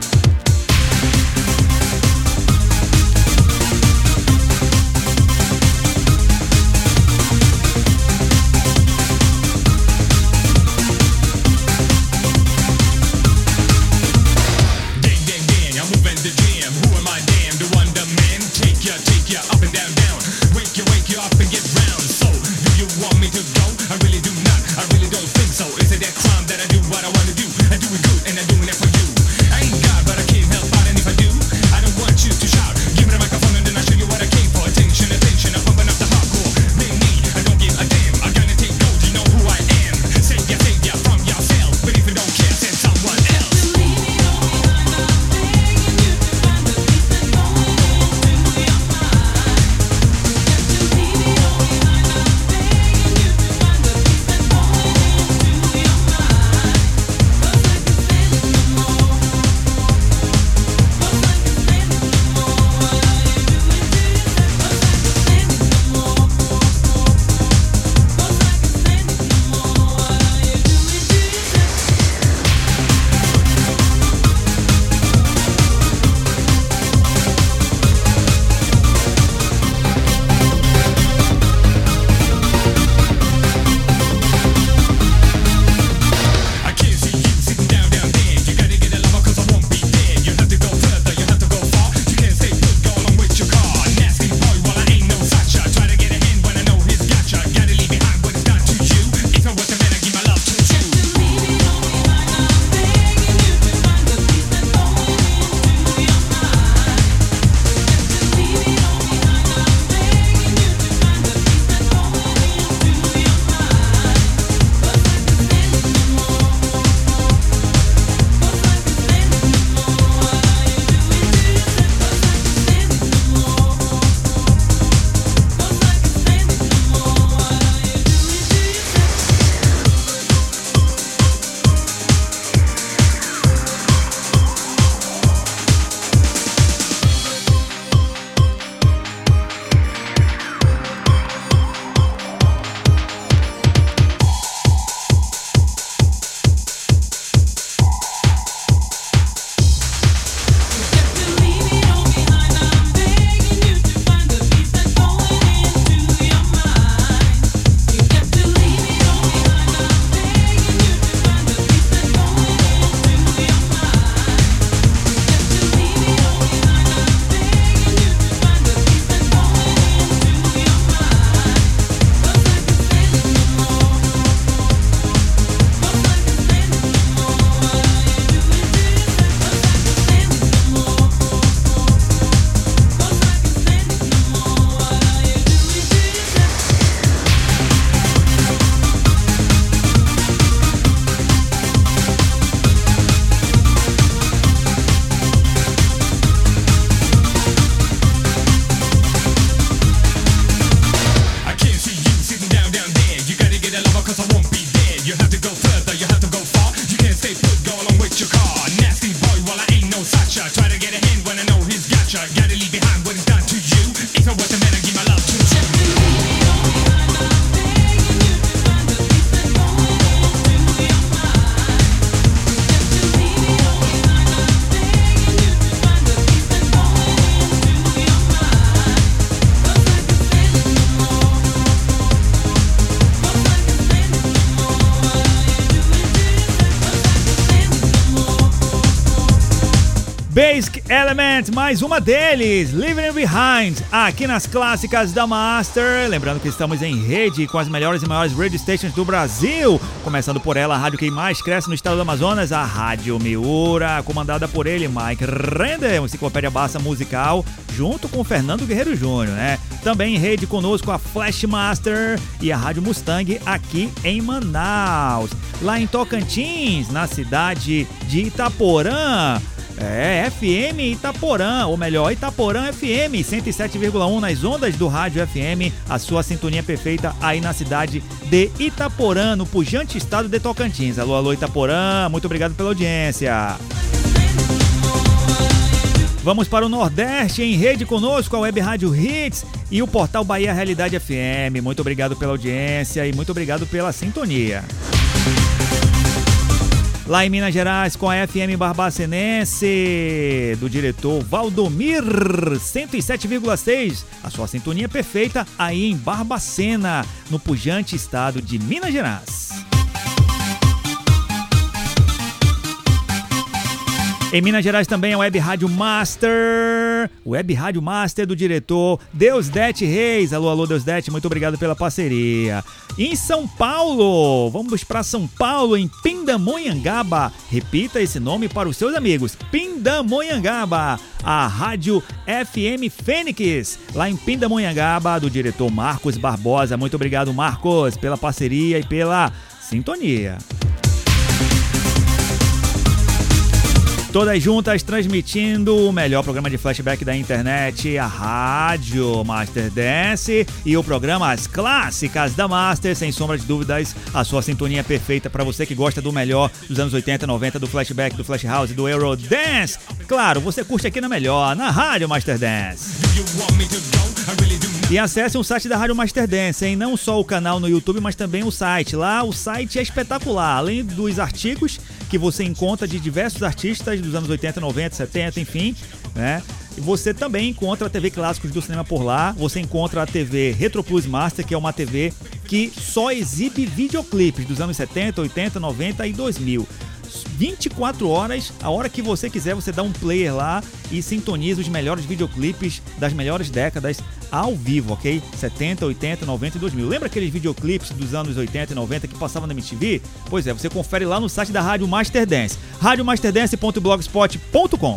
B: Basic Element, mais uma deles, Leaving Behind, aqui nas clássicas da Master. Lembrando que estamos em rede com as melhores e maiores radio stations do Brasil, começando por ela, a rádio que mais cresce no estado do Amazonas, a Rádio Miura, comandada por ele, Mike Render, uma enciclopédia bassa musical, junto com o Fernando Guerreiro Júnior, né? Também em rede conosco a Flash Master e a Rádio Mustang aqui em Manaus. Lá em Tocantins, na cidade de Itaporã, FM Itaporã, ou melhor, Itaporã FM 107,1 nas ondas do rádio FM, a sua sintonia perfeita aí na cidade de Itaporã, no pujante estado de Tocantins. Alô, alô, Itaporã, muito obrigado pela audiência. Vamos para o Nordeste, em rede conosco, a Web Rádio Hits e o portal Bahia Realidade FM. Muito obrigado pela audiência e muito obrigado pela sintonia. Lá em Minas Gerais, com a FM Barbacenense, do diretor Valdomir, 107,6, a sua sintonia perfeita aí em Barbacena, no pujante estado de Minas Gerais. Em Minas Gerais também a Web Rádio Master do diretor Deusdete Reis. Alô, alô, Deusdete, muito obrigado pela parceria. Em São Paulo, vamos para São Paulo, em Pindamonhangaba. Repita esse nome para os seus amigos, Pindamonhangaba. A Rádio FM Fênix, lá em Pindamonhangaba, do diretor Marcos Barbosa. Muito obrigado, Marcos, pela parceria e pela sintonia. Todas juntas transmitindo o melhor programa de flashback da internet, a Rádio Master Dance e o programa As Clássicas da Master, sem sombra de dúvidas, a sua sintonia perfeita para você que gosta do melhor dos anos 80, 90, do flashback, do flash house, do Eurodance. Claro, você curte aqui na melhor, na Rádio Master Dance. E acesse o site da Rádio Master Dance, hein? Não só o canal no YouTube, mas também o site. Lá o site é espetacular, além dos artigos que você encontra de diversos artistas dos anos 80, 90, 70, enfim, né? E você também encontra a TV Clássicos do Cinema por lá, você encontra a TV Retro Plus Master, que é uma TV que só exibe videoclipes dos anos 70, 80, 90 e 2000. 24 horas, a hora que você quiser, você dá um player lá e sintoniza os melhores videoclipes das melhores décadas ao vivo, ok? 70, 80, 90 e 2000. Lembra aqueles videoclipes dos anos 80 e 90 que passavam na MTV? Pois é, você confere lá no site da Rádio Master Dance, radiomasterdance.blogspot.com.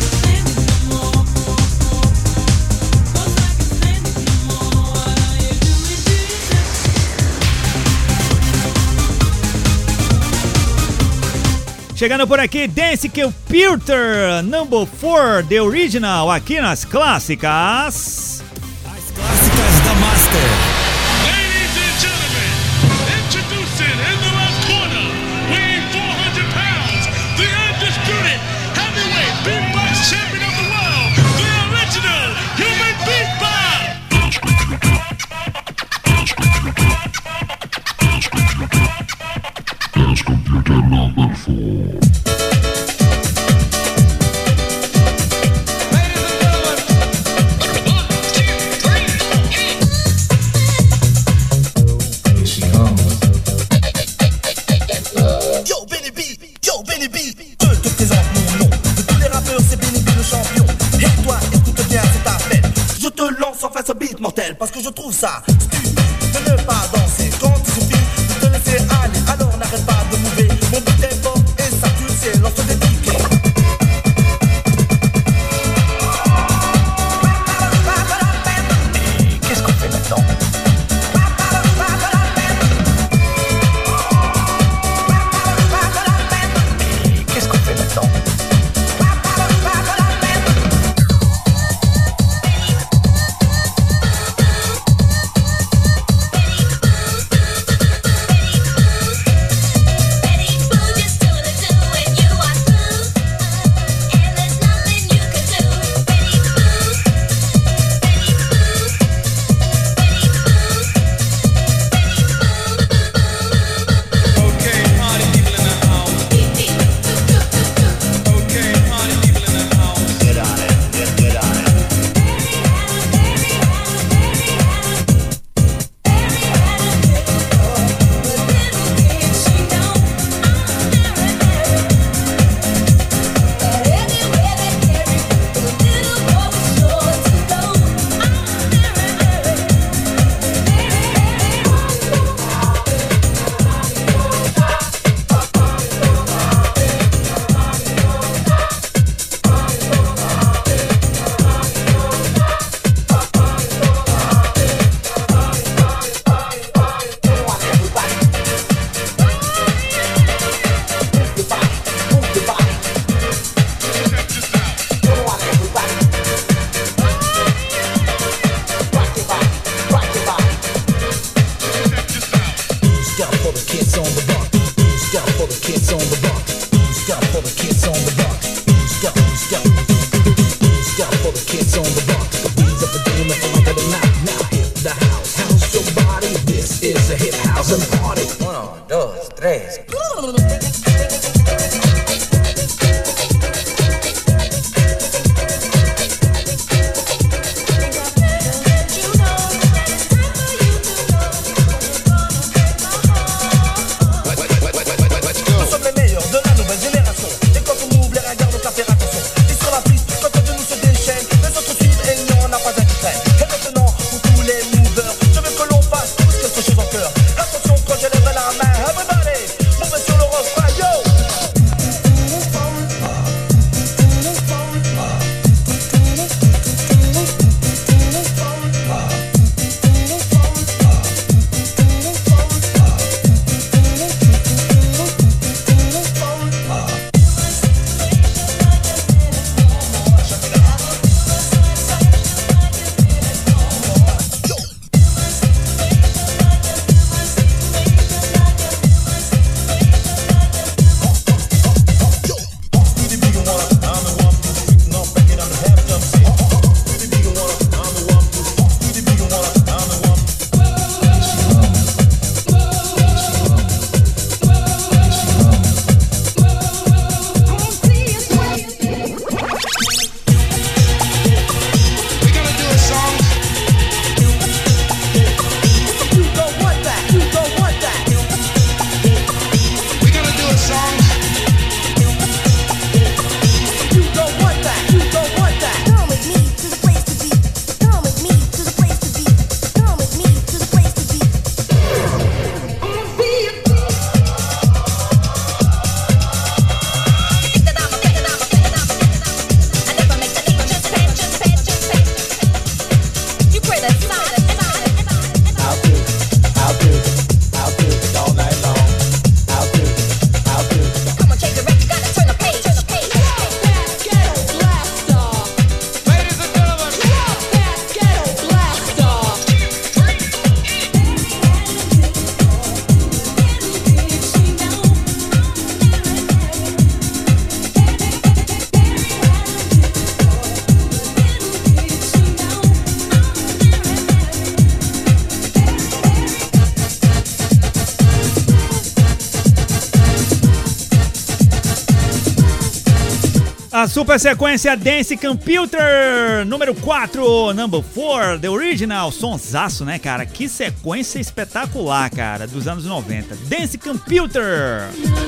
B: Chegando por aqui, Dance Computer Number 4, The Original, aqui nas Clássicas.
J: As Clássicas da Master.
C: Ladies and gentlemen, introducing in the left corner, weighing 400 pounds, the undisputed heavyweight beatbox champion of the world, the original human beatbox. Dance Computer Number 4.
M: Mortel, parce que je trouve ça stupide de ne pas danser quand il suffit de te laisser aller. Alors n'arrête pas de mouver, mon beat est fort et ça tu le sais, lance des piquets. Et qu'est-ce qu'on fait maintenant? Et qu'est-ce qu'on fait maintenant? kids on the block. Scout for the kids on the block. The beats of the doom if I like it or not. Now hit the house, house your body. This is a hip house and party. 1, 2, 3.
N: Attention quand je lève la main, everybody, move sur le refrain, yo.
B: A super sequência Dance Computer, número 4, number 4, The Original. Sonsaço, né, cara? Que sequência espetacular, cara, dos anos 90. Dance Computer.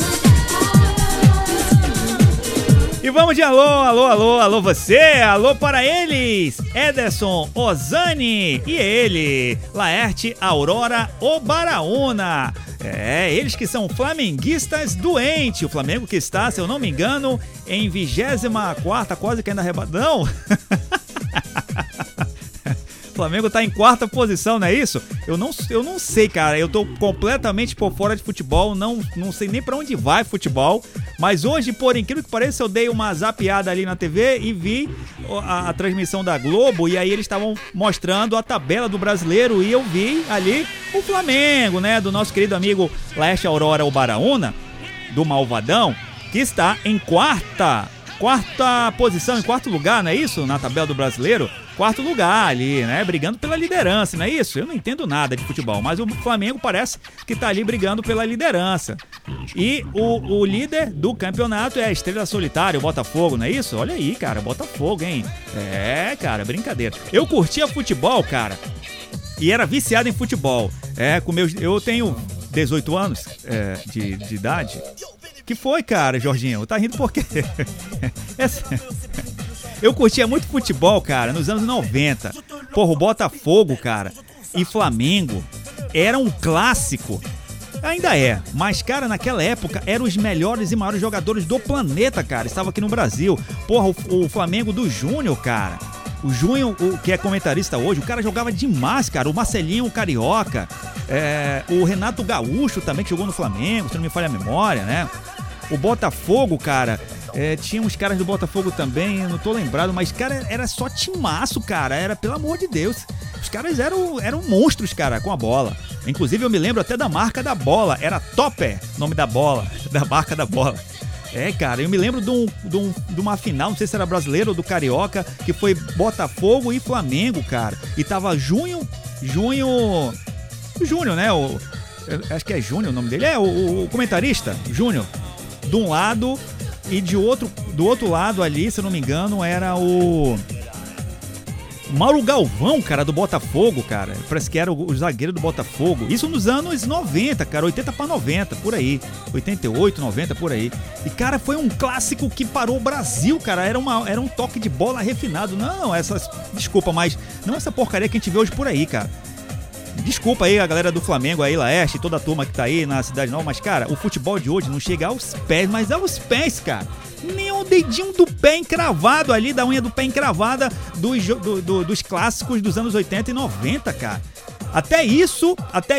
B: E vamos de alô você, alô para eles, Ederson Ozani e ele, Laerte Aurora Obaraúna. Eles que são flamenguistas doentes. O Flamengo que está, se eu não me engano, em 24ª, quase que ainda arrebatão. O Flamengo tá em 4ª posição, não é isso? Eu não sei, cara. Eu tô completamente por fora de futebol. Não sei nem pra onde vai futebol. Mas hoje, por incrível que pareça, eu dei uma zapeada ali na TV e vi a transmissão da Globo. E aí eles estavam mostrando a tabela do Brasileiro. E eu vi ali o Flamengo, né? Do nosso querido amigo Laerte Aurora Obaraúna, do Malvadão, que está em quarta posição, em 4º lugar, não é isso? Na tabela do Brasileiro. 4º lugar ali, né? Brigando pela liderança, não é isso? Eu não entendo nada de futebol, mas o Flamengo parece que tá ali brigando pela liderança. E o líder do campeonato é a Estrela Solitária, o Botafogo, não é isso? Olha aí, cara, Botafogo, hein? Cara, brincadeira. Eu curtia futebol, cara, e era viciado em futebol. Eu tenho 18 anos de idade. Que foi, cara, Jorginho? Tá rindo por quê? Eu curtia muito futebol, cara, nos anos 90. Porra, o Botafogo, cara, e Flamengo era um clássico. Ainda é, mas, cara, naquela época eram os melhores e maiores jogadores do planeta, cara. Estava aqui no Brasil. Porra, o Flamengo do Júnior, cara. O Júnior, que é comentarista hoje, o cara jogava demais, cara. O Marcelinho, o Carioca. O Renato Gaúcho também, que jogou no Flamengo, se não me falha a memória, né? O Botafogo, cara, tinha uns caras do Botafogo também, eu não tô lembrado, mas, cara, era só timaço, cara. Era, pelo amor de Deus. Os caras eram monstros, cara, com a bola. Inclusive, eu me lembro até da marca da bola. Era Topper, nome da bola, da marca da bola. Cara, eu me lembro de uma final, não sei se era brasileiro ou do Carioca, que foi Botafogo e Flamengo, cara. E tava Júnior, né? Acho que é Júnior o nome dele. O comentarista, Júnior. De um lado e do outro lado ali, se eu não me engano, era o Mauro Galvão, cara, do Botafogo, cara. Parece que era o zagueiro do Botafogo. Isso nos anos 90, cara, 80 pra 90, por aí. 88, 90, por aí. E, cara, foi um clássico que parou o Brasil, cara. Era um toque de bola refinado. Não, desculpa, mas não essa porcaria que a gente vê hoje por aí, cara. Desculpa aí a galera do Flamengo aí, Laeste, toda a turma que tá aí na Cidade Nova, mas, cara, o futebol de hoje não chega aos pés, mas aos pés, cara. Nem o dedinho do pé encravado ali, da unha do pé encravada dos clássicos dos anos 80 e 90, cara. Até isso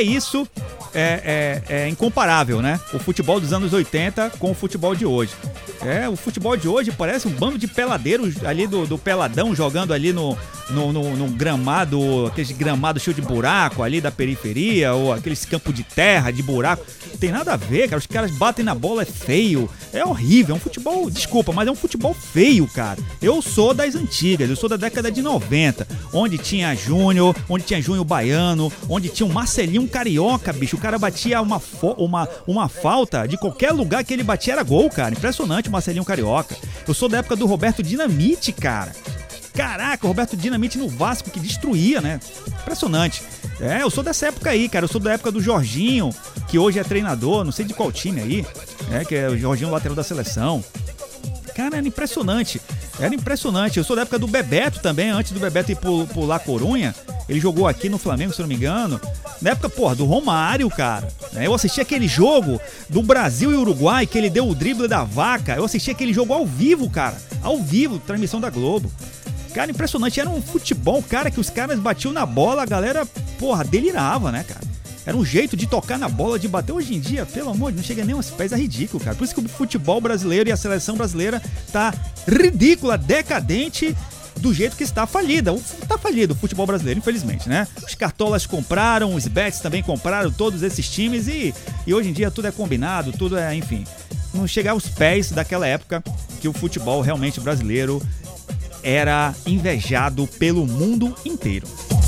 B: é incomparável, né? O futebol dos anos 80 com o futebol de hoje. O futebol de hoje parece um bando de peladeiros ali do peladão jogando ali no gramado, aqueles gramados cheios de buraco ali da periferia, ou aqueles campos de terra, de buraco. Não tem nada a ver, cara. Os caras batem na bola, é feio. É horrível, é um futebol, desculpa, mas é um futebol feio, cara. Eu sou das antigas, eu sou da década de 90, onde tinha Júnior, Baiano, onde tinha um Marcelinho Carioca, bicho. O cara batia uma falta de qualquer lugar que ele batia era gol, cara. Impressionante o Marcelinho Carioca. Eu sou da época do Roberto Dinamite, cara. Caraca, o Roberto Dinamite no Vasco, que destruía, né? Impressionante. Eu sou dessa época aí, cara. Eu sou da época do Jorginho, que hoje é treinador, não sei de qual time aí, que é o Jorginho, lateral da seleção. Cara, era impressionante. Eu sou da época do Bebeto também, antes do Bebeto ir pro La Corunha. Ele jogou aqui no Flamengo, se eu não me engano. Na época, do Romário, cara. Eu assisti aquele jogo do Brasil e Uruguai, que ele deu o drible da vaca. Eu assisti aquele jogo ao vivo, cara. Ao vivo, transmissão da Globo. Cara, impressionante. Era um futebol, cara, que os caras batiam na bola, a galera, delirava, né, cara? Era um jeito de tocar na bola, de bater. Hoje em dia, pelo amor de Deus, não chega nem aos pés, é ridículo, cara. Por isso que o futebol brasileiro e a seleção brasileira tá ridícula, decadente, do jeito que está falida. Tá falido o futebol brasileiro, infelizmente, né? Os cartolas compraram, os bets também compraram todos esses times e hoje em dia tudo é combinado, tudo é, enfim. Não chega aos pés daquela época que o futebol realmente brasileiro era invejado pelo mundo inteiro.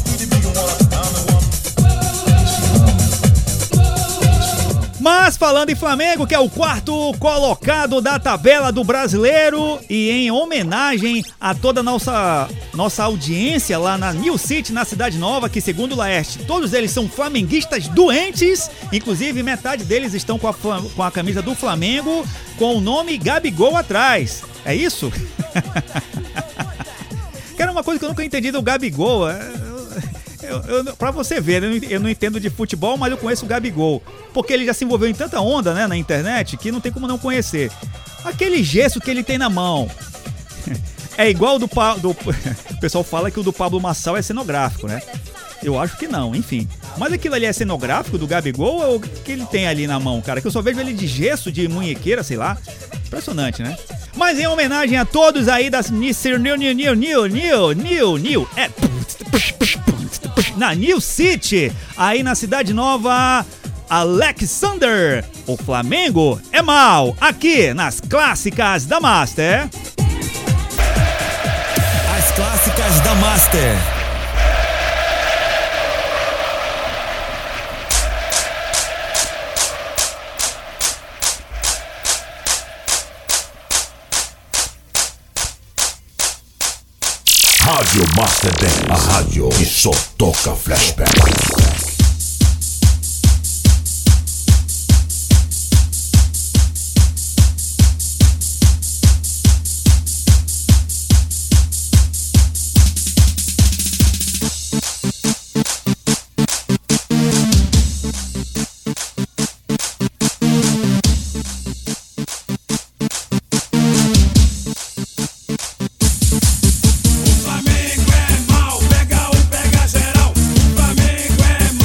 B: Mas falando em Flamengo, que é o quarto colocado da tabela do Brasileiro, e em homenagem a toda a nossa audiência lá na New City, na Cidade Nova, que segundo o Laerte, todos eles são flamenguistas doentes, inclusive metade deles estão com a camisa do Flamengo, com o nome Gabigol atrás. É isso? Cara, uma coisa que eu nunca entendi do Gabigol, pra você ver, eu não entendo de futebol, mas eu conheço o Gabigol, porque ele já se envolveu em tanta onda, né, na internet, que não tem como não conhecer. Aquele gesso que ele tem na mão é igual do o pessoal fala que o do Pablo Marçal é cenográfico, né? Eu acho que não, enfim. Mas aquilo ali é cenográfico do Gabigol ou o que ele tem ali na mão, cara? Que eu só vejo ele de gesso, de munhequeira, sei lá. Impressionante, né? Mas em homenagem a todos aí das na New City, aí na Cidade Nova, Alexander, o Flamengo é mal, aqui nas Clássicas da Master.
J: As Clássicas da Master.
O: Rádio Master 10, a rádio que só toca flashback.
C: Flamengo é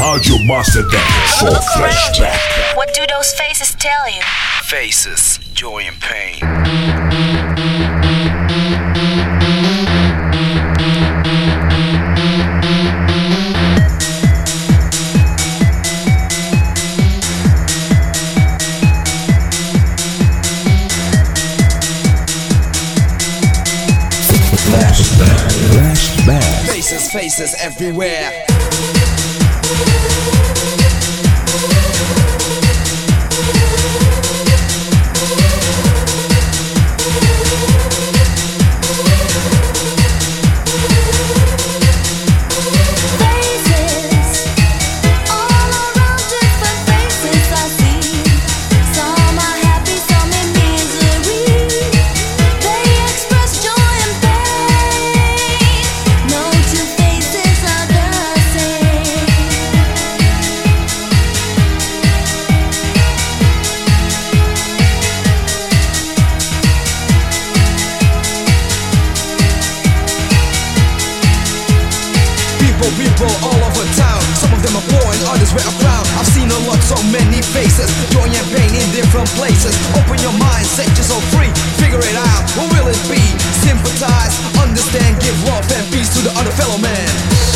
O: Rádio Master Dance. Só flashback.
P: What do those faces tell you?
M: Faces, joy and pain.
O: Flashback.
M: Faces, faces everywhere. People all over town. Some of them are poor and others wear a crown. I've seen a lot, so many faces, joy and pain in different places. Open your mind, set yourself free. Figure it out, what will it be? Sympathize, understand, give love and peace to the other fellow man.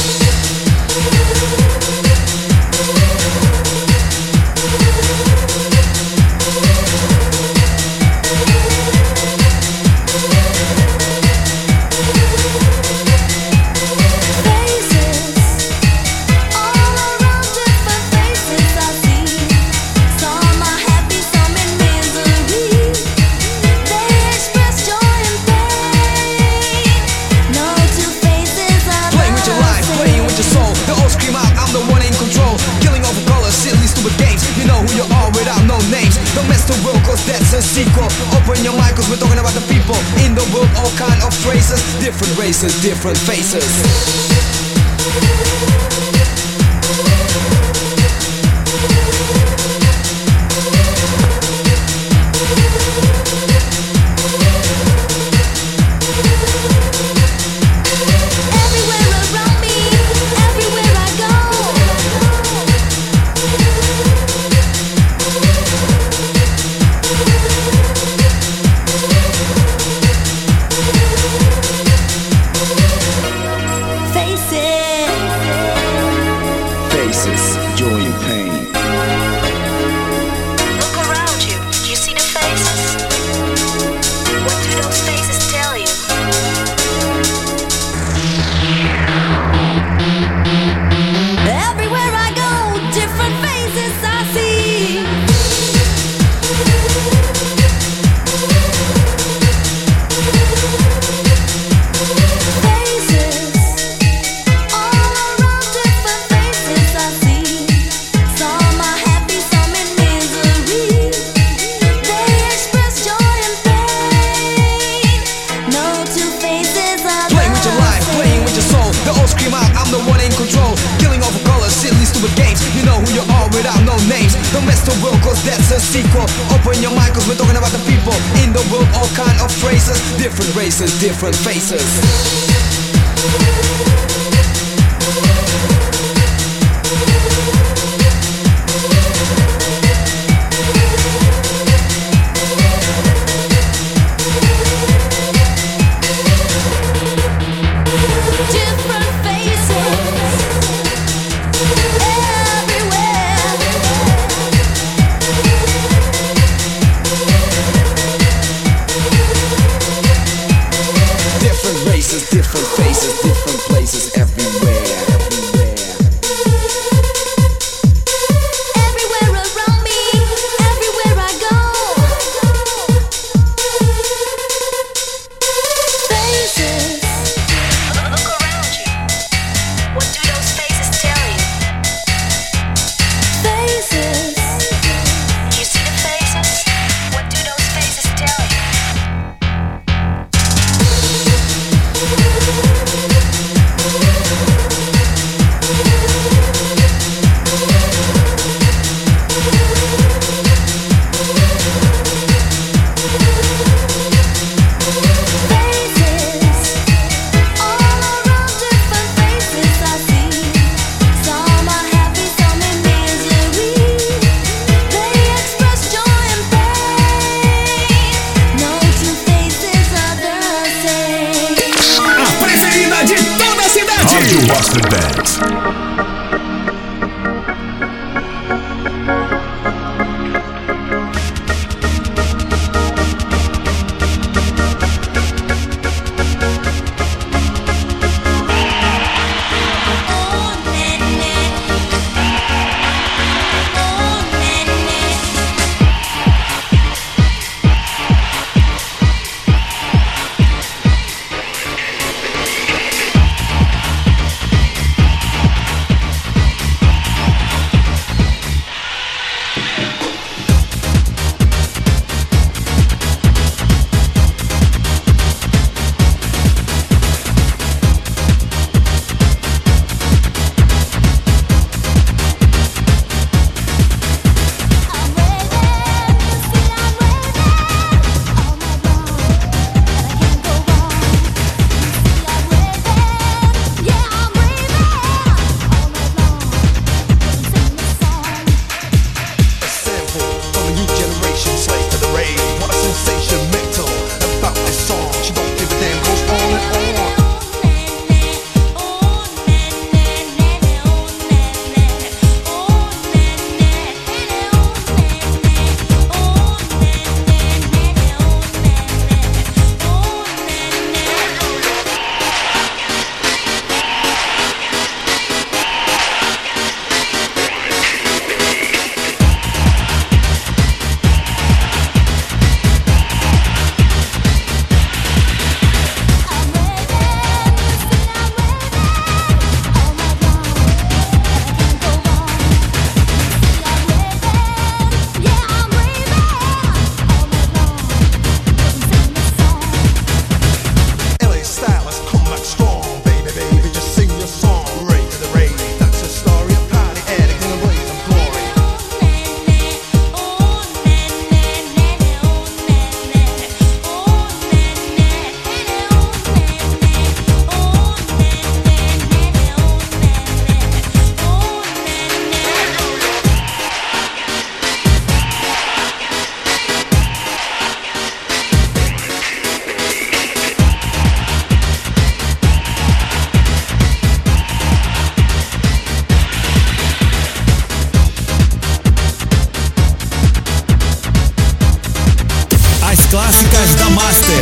M: That's a sequel. Open your mind, cause we're talking about the people in the world, all kind of phrases, different races, different faces. That's a sequel. Open your mind, cause we're talking about the people in the world, all kind of phrases, different races, different faces. Different faces, different places everywhere.
J: Clássicas da Master.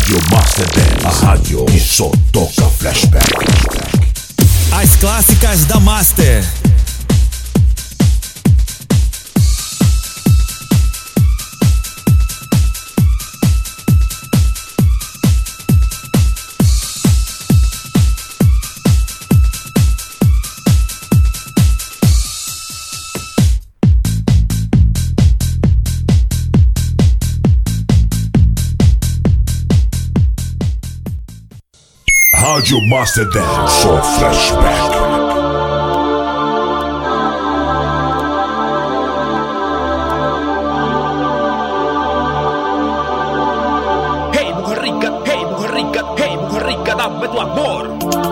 O: Rádio Master Dance, a rádio que só toca flashback.
J: As clássicas da Master.
O: Rádio Master Dance, só flashback.
Q: Hey mujer rica, hey mujer rica, hey mujer rica, dame tu amor.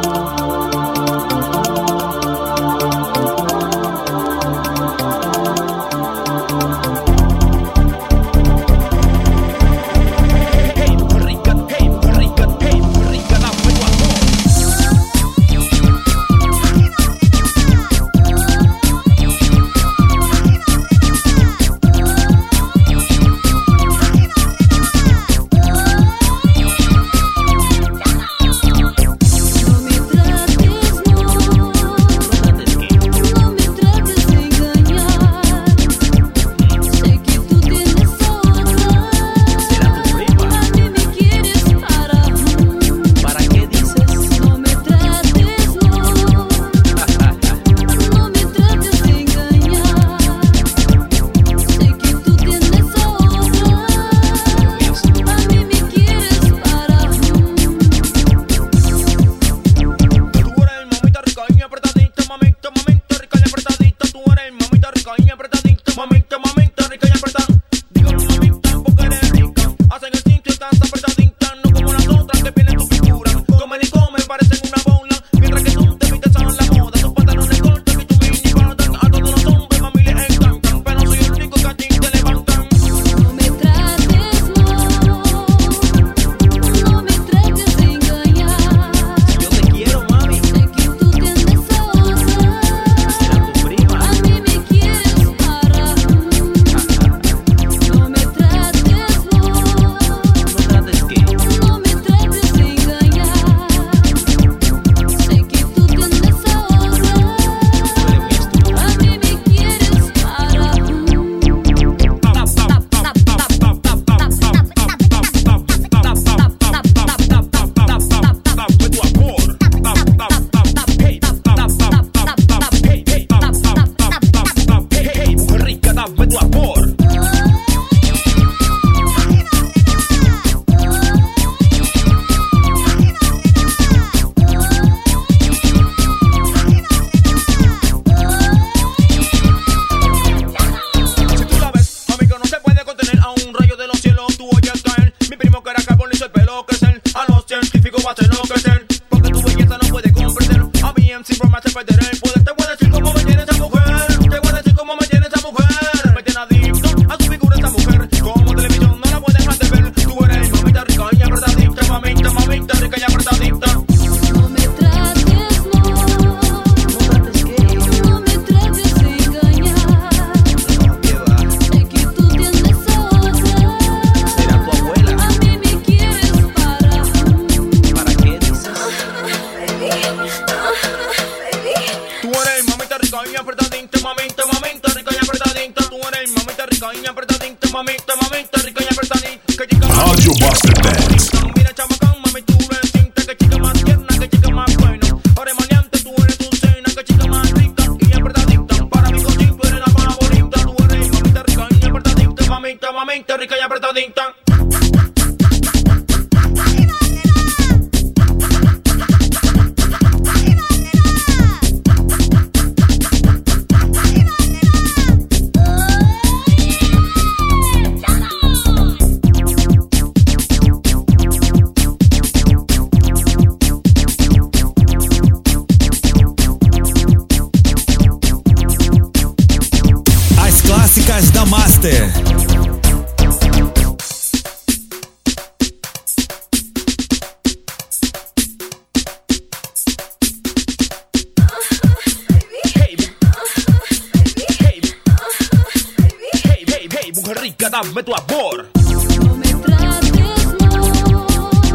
O: Rádio Master Dance.
Q: Rica y apretadita.
J: As clássicas da Master.
Q: Mujer rica, dame tu amor.
R: No me trates mal,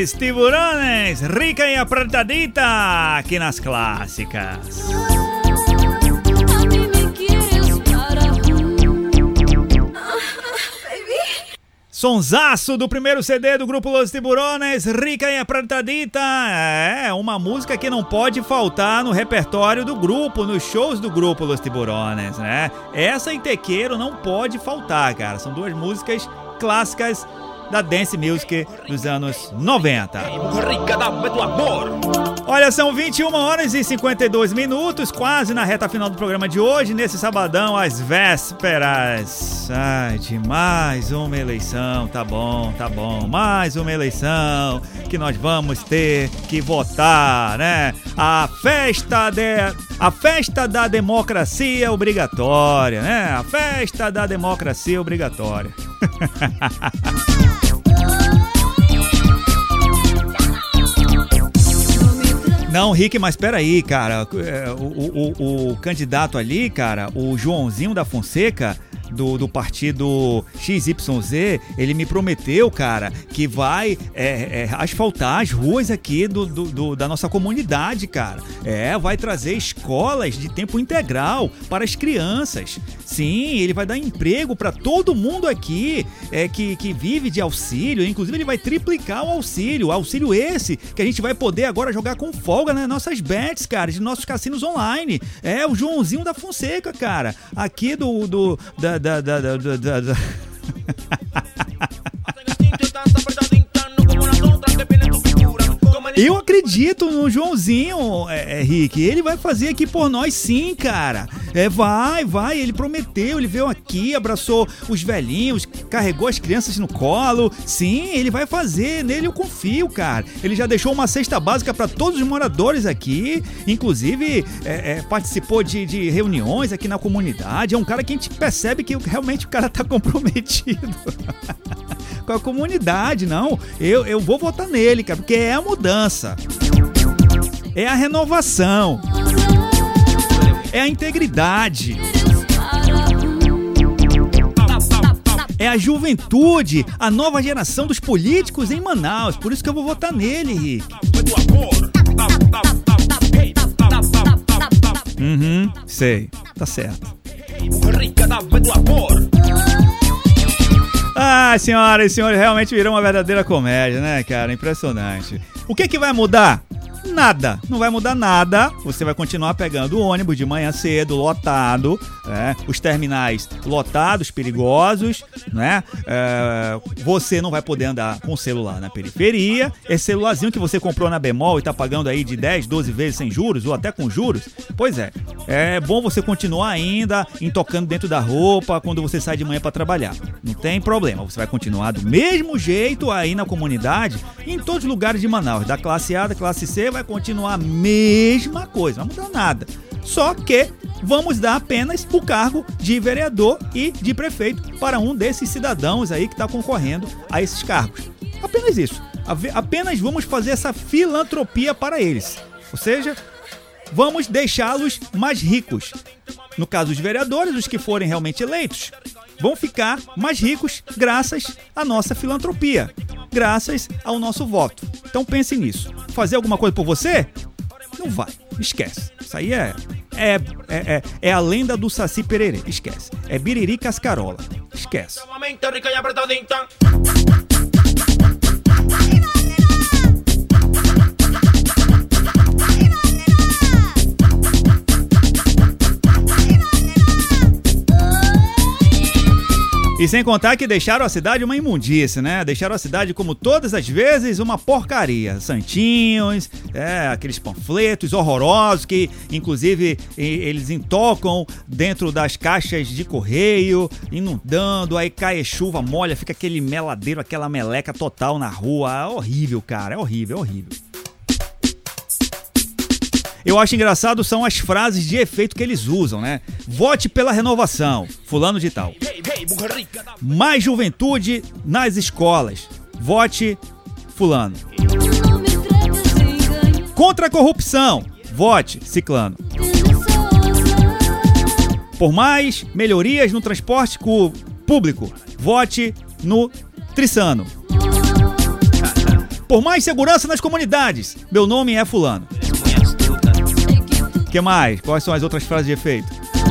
B: Los Tiburones, rica e apretadita, aqui nas clássicas. Sonsaço do primeiro CD do grupo Los Tiburones, rica e apretadita. É uma música que não pode faltar no repertório do grupo, nos shows do grupo Los Tiburones, né? Essa e Tequeiro não pode faltar, cara. São duas músicas clássicas da dance music dos anos 90. Olha, são 21 horas e 52 minutos, quase na reta final do programa de hoje, nesse sabadão, às vésperas. Ai, de mais uma eleição, tá bom, mais uma eleição que nós vamos ter que votar, né? A festa da democracia obrigatória, né? A festa da democracia obrigatória. Não, Rick, mas peraí, cara, o candidato ali, cara, o Joãozinho da Fonseca, do partido XYZ, ele me prometeu, cara, que vai asfaltar as ruas aqui da nossa comunidade, cara. Vai trazer escolas de tempo integral para as crianças. Sim, ele vai dar emprego para todo mundo aqui que vive de auxílio. Inclusive, ele vai triplicar o auxílio esse que a gente vai poder agora jogar com folga nas nossas bets, cara, de nossos cassinos online. O Joãozinho da Fonseca, cara, aqui da Eu acredito no Joãozinho, Rick. Ele vai fazer aqui por nós sim, cara. Vai. Ele prometeu, ele veio aqui, abraçou os velhinhos, carregou as crianças no colo. Sim, ele vai fazer, nele eu confio, cara. Ele já deixou uma cesta básica para todos os moradores aqui. Inclusive, participou de reuniões aqui na comunidade. É um cara que a gente percebe que realmente o cara tá comprometido com a comunidade. Não, eu vou votar nele, cara, porque é a mudança, é a renovação, é a integridade, é a juventude, a nova geração dos políticos em Manaus. Por isso que eu vou votar nele, Rick. Sei, tá certo. Ah, senhoras e senhores, realmente virou uma verdadeira comédia, né, cara? Impressionante. O que vai mudar? Nada, não vai mudar nada. Você vai continuar pegando o ônibus de manhã cedo, lotado, né? Os terminais lotados, perigosos, né? Você não vai poder andar com o celular na periferia. Esse celularzinho que você comprou na Bemol e tá pagando aí de 10, 12 vezes sem juros ou até com juros, pois é bom você continuar ainda tocando dentro da roupa quando você sai de manhã para trabalhar. Não tem problema, você vai continuar do mesmo jeito aí na comunidade, em todos os lugares de Manaus, da classe A, da classe C, vai continuar a mesma coisa, não vai mudar nada. Só que vamos dar apenas o cargo de vereador e de prefeito para um desses cidadãos aí que está concorrendo a esses cargos. Apenas isso. Apenas vamos fazer essa filantropia para eles. Ou seja, vamos deixá-los mais ricos. No caso dos vereadores, os que forem realmente eleitos, vão ficar mais ricos graças à nossa filantropia, graças ao nosso voto. Então pense nisso. Fazer alguma coisa por você? Não vai. Esquece. Isso aí é a lenda do Saci Pererê. Esquece. É biriri cascarola. Esquece. E sem contar que deixaram a cidade uma imundície, né? Deixaram a cidade, como todas as vezes, uma porcaria. Santinhos, aqueles panfletos horrorosos que, inclusive, eles intocam dentro das caixas de correio, inundando, aí cai chuva, molha, fica aquele meladeiro, aquela meleca total na rua. É horrível, cara, é horrível. Eu acho engraçado são as frases de efeito que eles usam, né? Vote pela renovação, fulano de tal. Mais juventude nas escolas, vote fulano. Contra a corrupção, vote ciclano. Por mais melhorias no transporte público, vote no trissano. Por mais segurança nas comunidades, meu nome é fulano. O que mais? Quais são as outras frases de efeito?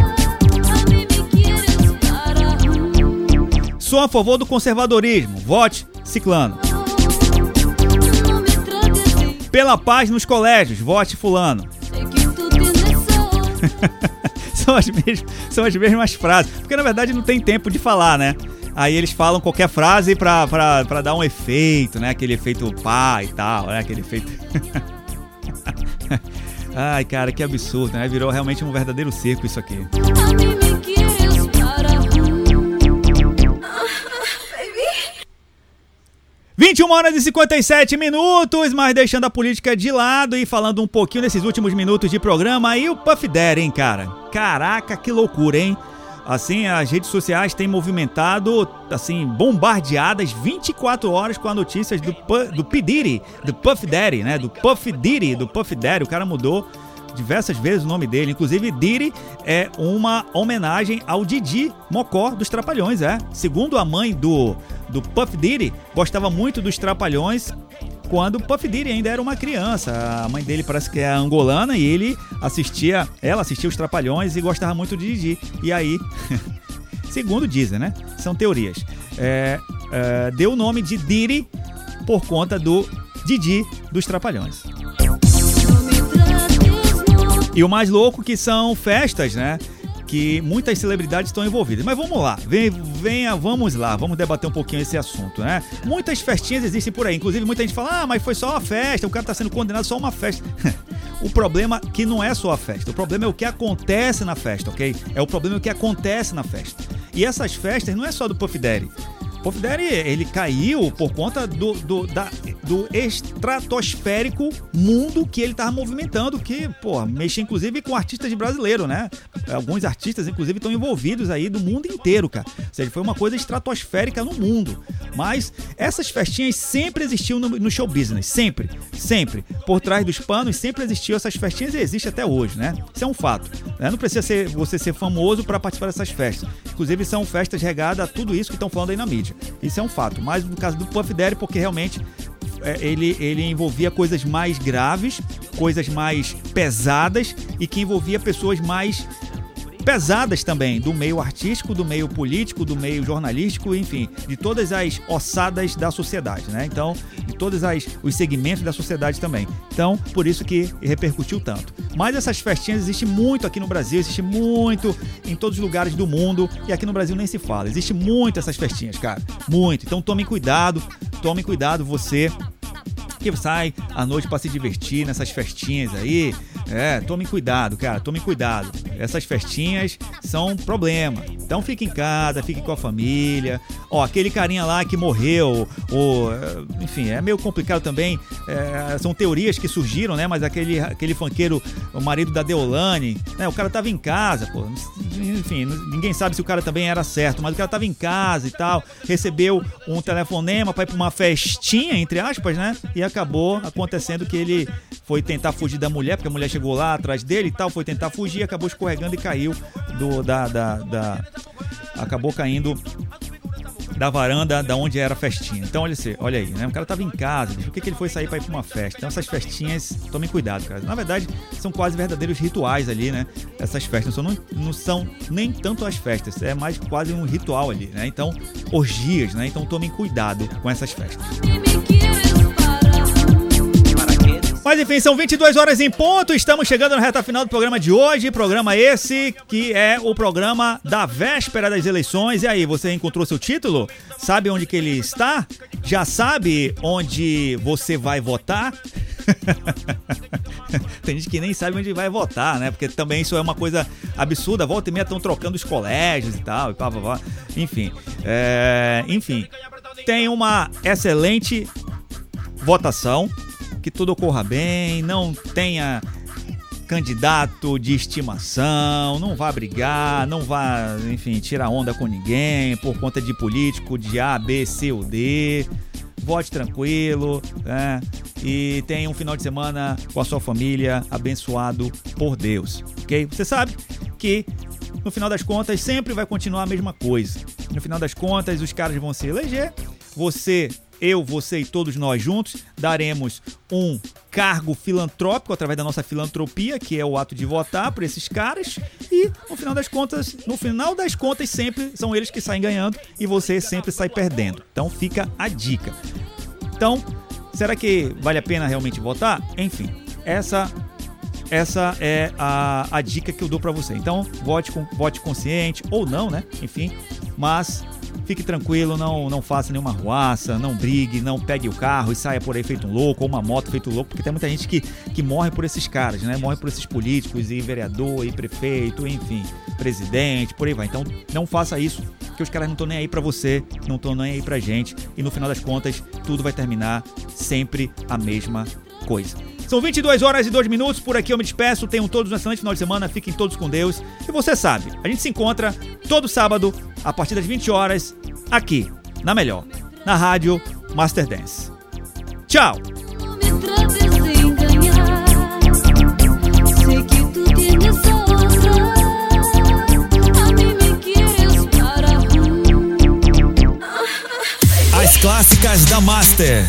B: Sou a favor do conservadorismo, vote ciclano. Pela paz nos colégios, vote fulano. São as mesmas frases, porque na verdade não tem tempo de falar, né? Aí eles falam qualquer frase pra dar um efeito, né? Aquele efeito pá e tal, né? Aquele efeito... Ai, cara, que absurdo, né? Virou realmente um verdadeiro circo isso aqui. 21h57, mas deixando a política de lado e falando um pouquinho nesses últimos minutos de programa, aí o Puff Daddy, hein, cara? Caraca, que loucura, hein? Assim, as redes sociais têm movimentado, assim, bombardeadas 24 horas com as notícias do P. Diddy, do Puff Daddy, né? Do Puff Diddy, o cara mudou diversas vezes o nome dele, inclusive Diddy é uma homenagem ao Didi Mocó dos Trapalhões, Segundo a mãe do Puff Diddy, gostava muito dos Trapalhões quando o Puff Diddy ainda era uma criança. A mãe dele parece que é angolana e ela assistia os Trapalhões e gostava muito de Didi. E aí, segundo dizem, né? São teorias. Deu o nome de Diddy por conta do Didi dos Trapalhões. E o mais louco que são festas, né? Que muitas celebridades estão envolvidas. Mas vamos lá, vamos debater um pouquinho esse assunto, né? Muitas festinhas existem por aí, inclusive muita gente fala, mas foi só uma festa, o cara tá sendo condenado só uma festa. O problema é que não é só a festa, o problema é o que acontece na festa, ok? É o problema o que acontece na festa. E essas festas não é só do Puff Daddy. Puff Daddy, ele caiu por conta do estratosférico mundo que ele tava movimentando, que, mexe inclusive com artistas brasileiros, né? Alguns artistas, inclusive, estão envolvidos aí do mundo inteiro, cara. Ou seja, foi uma coisa estratosférica no mundo. Mas essas festinhas sempre existiam no show business, sempre. Por trás dos panos sempre existiam essas festinhas e existe até hoje, né? Isso é um fato, né? Não precisa você ser famoso para participar dessas festas. Inclusive, são festas regadas a tudo isso que estão falando aí na mídia. Isso é um fato, mas no caso do Puff Daddy, porque realmente ele envolvia coisas mais graves, coisas mais pesadas e que envolvia pessoas mais pesadas também, do meio artístico, do meio político, do meio jornalístico, enfim, de todas as ossadas da sociedade, né? Então, de todos os segmentos da sociedade também. Então, por isso que repercutiu tanto. Mas essas festinhas existem muito aqui no Brasil, existem muito em todos os lugares do mundo, e aqui no Brasil nem se fala. Existe muito essas festinhas, cara, muito. Então, tome cuidado você que sai à noite para se divertir nessas festinhas aí. Tome cuidado, cara, tome cuidado. Essas festinhas são um problema. Então fique em casa, fique com a família. Aquele carinha lá que morreu, enfim, é meio complicado também. São teorias que surgiram, né? Mas aquele funkeiro, o marido da Deolane, né? O cara tava em casa, enfim, ninguém sabe se o cara também era certo, mas o cara tava em casa e tal, recebeu um telefonema para ir pra uma festinha, entre aspas, né? E acabou acontecendo que ele foi tentar fugir da mulher, porque a mulher chegou lá atrás dele e tal, foi tentar fugir, acabou escorregando e caiu acabou caindo da varanda da onde era a festinha. Então olha aí, né? O cara tava em casa, bicho. Por que ele foi sair pra ir pra uma festa? Então essas festinhas, tomem cuidado, cara. Na verdade, são quase verdadeiros rituais ali, né? Essas festas não são nem tanto as festas, é mais quase um ritual ali, né? Então, orgias, né? Então tomem cuidado com essas festas. Mas enfim, são 22 horas em ponto, estamos chegando na reta final do programa de hoje, programa esse que é o programa da véspera das eleições. E aí, você encontrou seu título? Sabe onde que ele está? Já sabe onde você vai votar? Tem gente que nem sabe onde vai votar, né? Porque também isso é uma coisa absurda, volta e meia estão trocando os colégios e tal, enfim, tem uma excelente votação, que tudo ocorra bem, não tenha candidato de estimação, não vá brigar, não vá, enfim, tirar onda com ninguém por conta de político de A, B, C ou D. Vote tranquilo, né? E tenha um final de semana com a sua família abençoado por Deus, ok? Você sabe que no final das contas sempre vai continuar a mesma coisa. No final das contas os caras vão se eleger, você eu, você e todos nós juntos, daremos um cargo filantrópico através da nossa filantropia, que é o ato de votar por esses caras, e no final das contas sempre são eles que saem ganhando e você sempre sai perdendo. Então fica a dica. Então, será que vale a pena realmente votar? Enfim, essa é a dica que eu dou pra você. Então, vote consciente ou não, né? Enfim, mas fique tranquilo, não faça nenhuma arruaça, não brigue, não pegue o carro e saia por aí feito um louco, ou uma moto feito louco, porque tem muita gente que morre por esses caras, né? Morre por esses políticos, e vereador, e prefeito, enfim, presidente, por aí vai. Então, não faça isso, porque os caras não estão nem aí pra você, não estão nem aí pra gente, e no final das contas, tudo vai terminar sempre a mesma coisa. São 22 horas e 2 minutos, por aqui eu me despeço, tenham todos um excelente final de semana, fiquem todos com Deus, e você sabe, a gente se encontra todo sábado, a partir das 20 horas, aqui, na Melhor, na Rádio Master Dance. Tchau!
J: As clássicas da Master.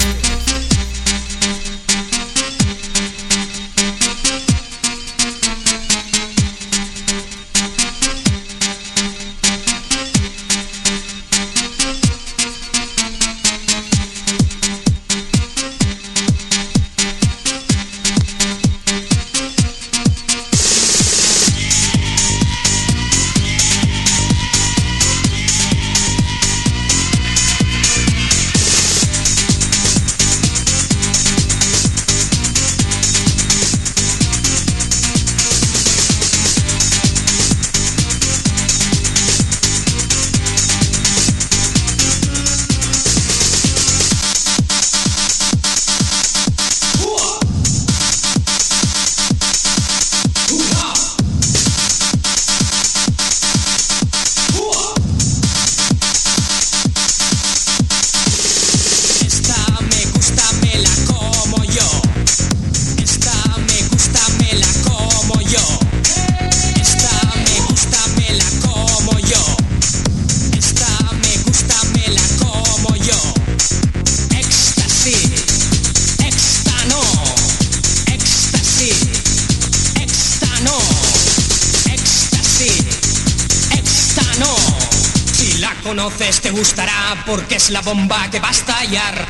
E: Conoces, te gustará porque es la bomba que va a estallar.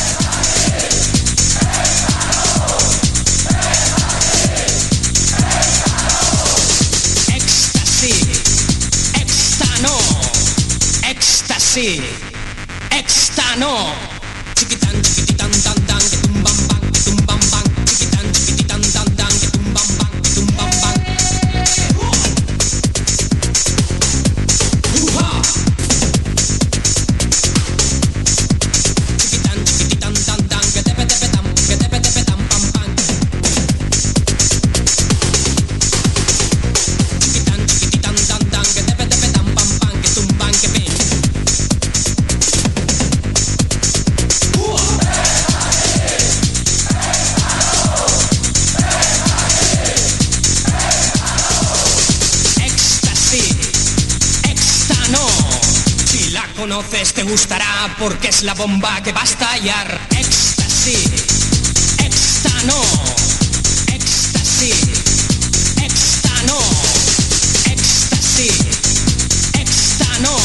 E: Éxtasis, éxtano, éxtasis, éxtano. Chiquitán, chiquititán, tan, tan, que tumban, bang, que tumban, bang. Chiquitán, chiquititán, tan, tan, que tumban, bang, que tumban, bang. Conoces, te gustará porque es la bomba que va a estallar. Éxtasis, éxtano, éxtasis, éxtano, éxtasis, éxtano.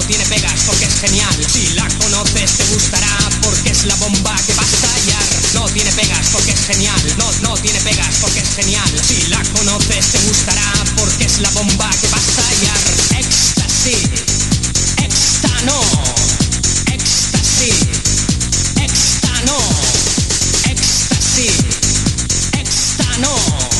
E: tiene pegas porque es genial. Si la conoces te gustará porque es la bomba que va a estallar. No tiene pegas porque es genial. No tiene pegas porque es genial. Si la conoces te gustará porque es la bomba que va a estallar. Éxtasis, éxtano, éxtasis, éxtano, éxtasis, éxtano.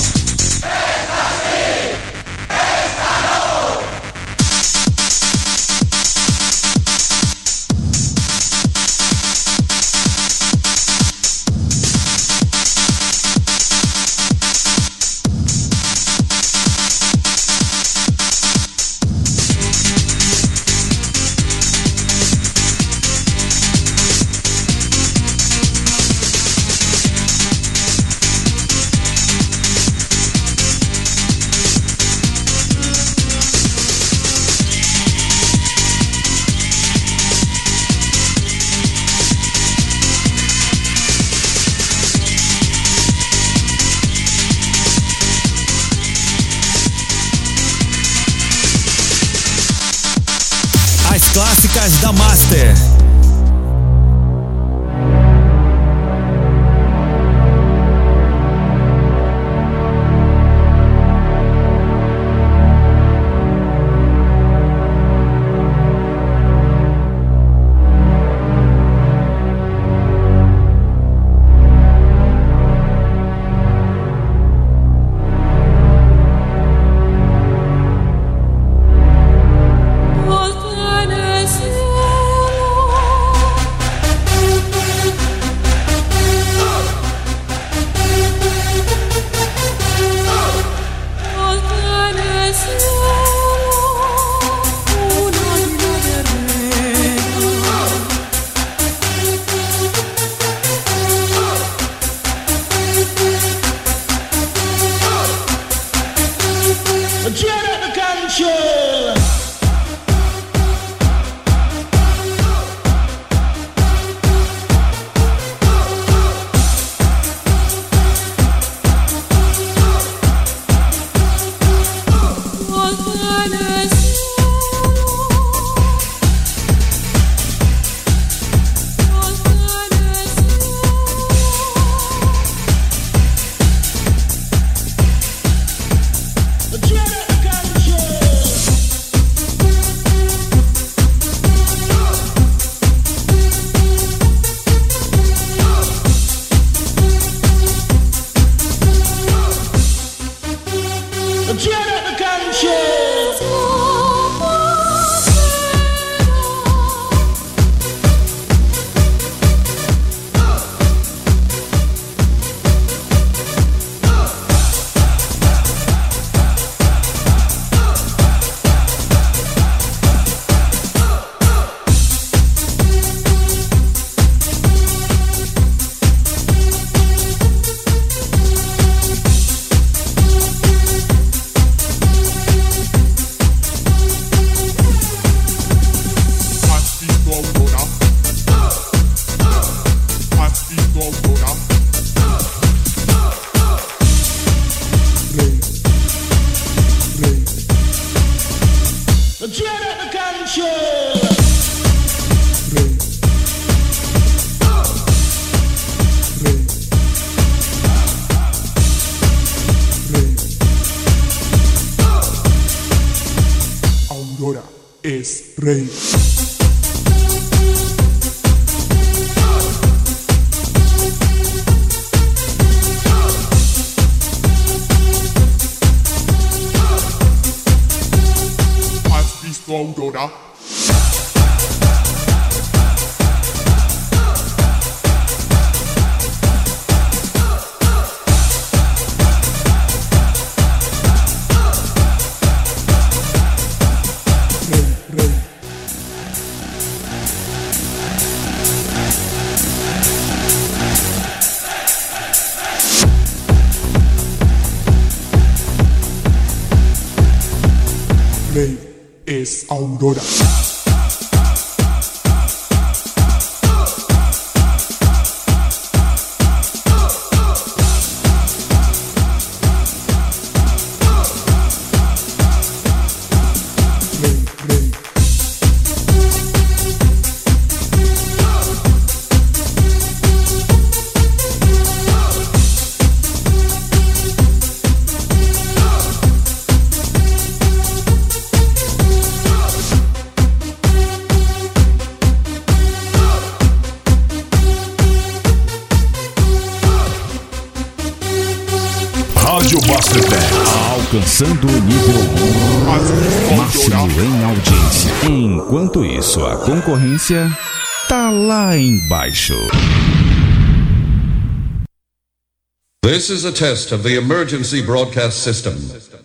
J: Clássicas da Master.
C: es rey. ¿Has visto a Aurora? Rey es Aurora.
O: Rádio Buster Band.
J: Alcançando o nível máximo em audiência. Enquanto isso, a concorrência tá lá embaixo.
R: This is a test of the emergency broadcast system.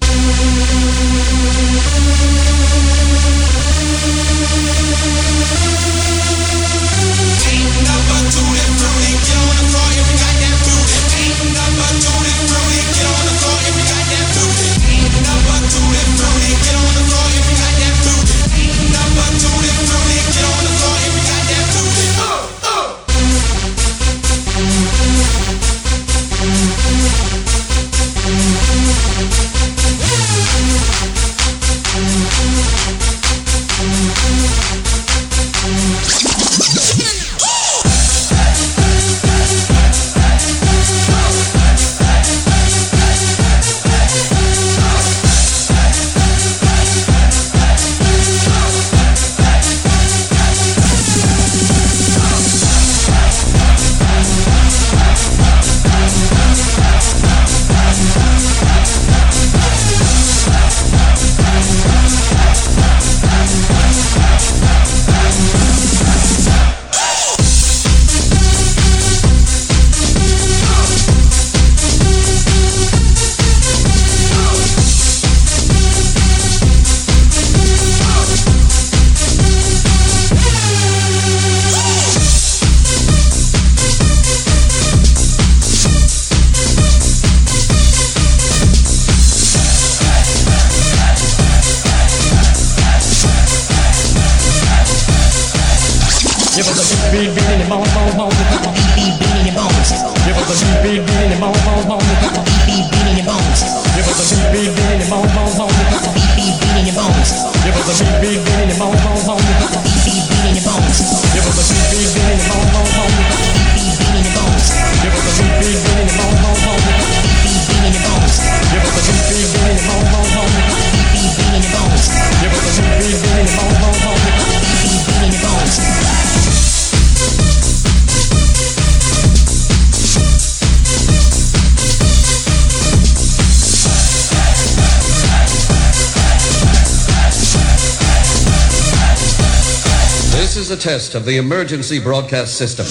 R: This is a test of the emergency broadcast system.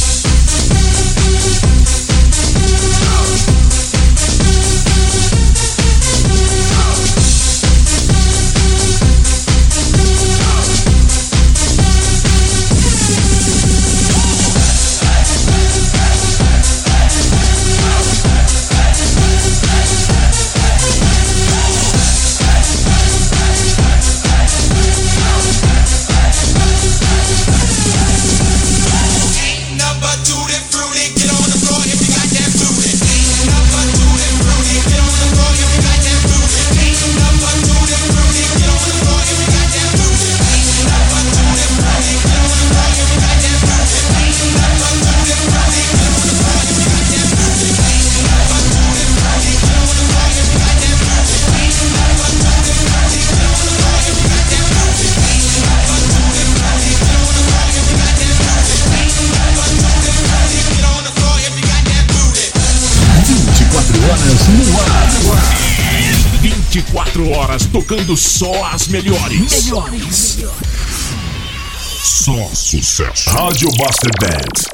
O: Tocando só as melhores. Só sucesso. Rádio Buster Band.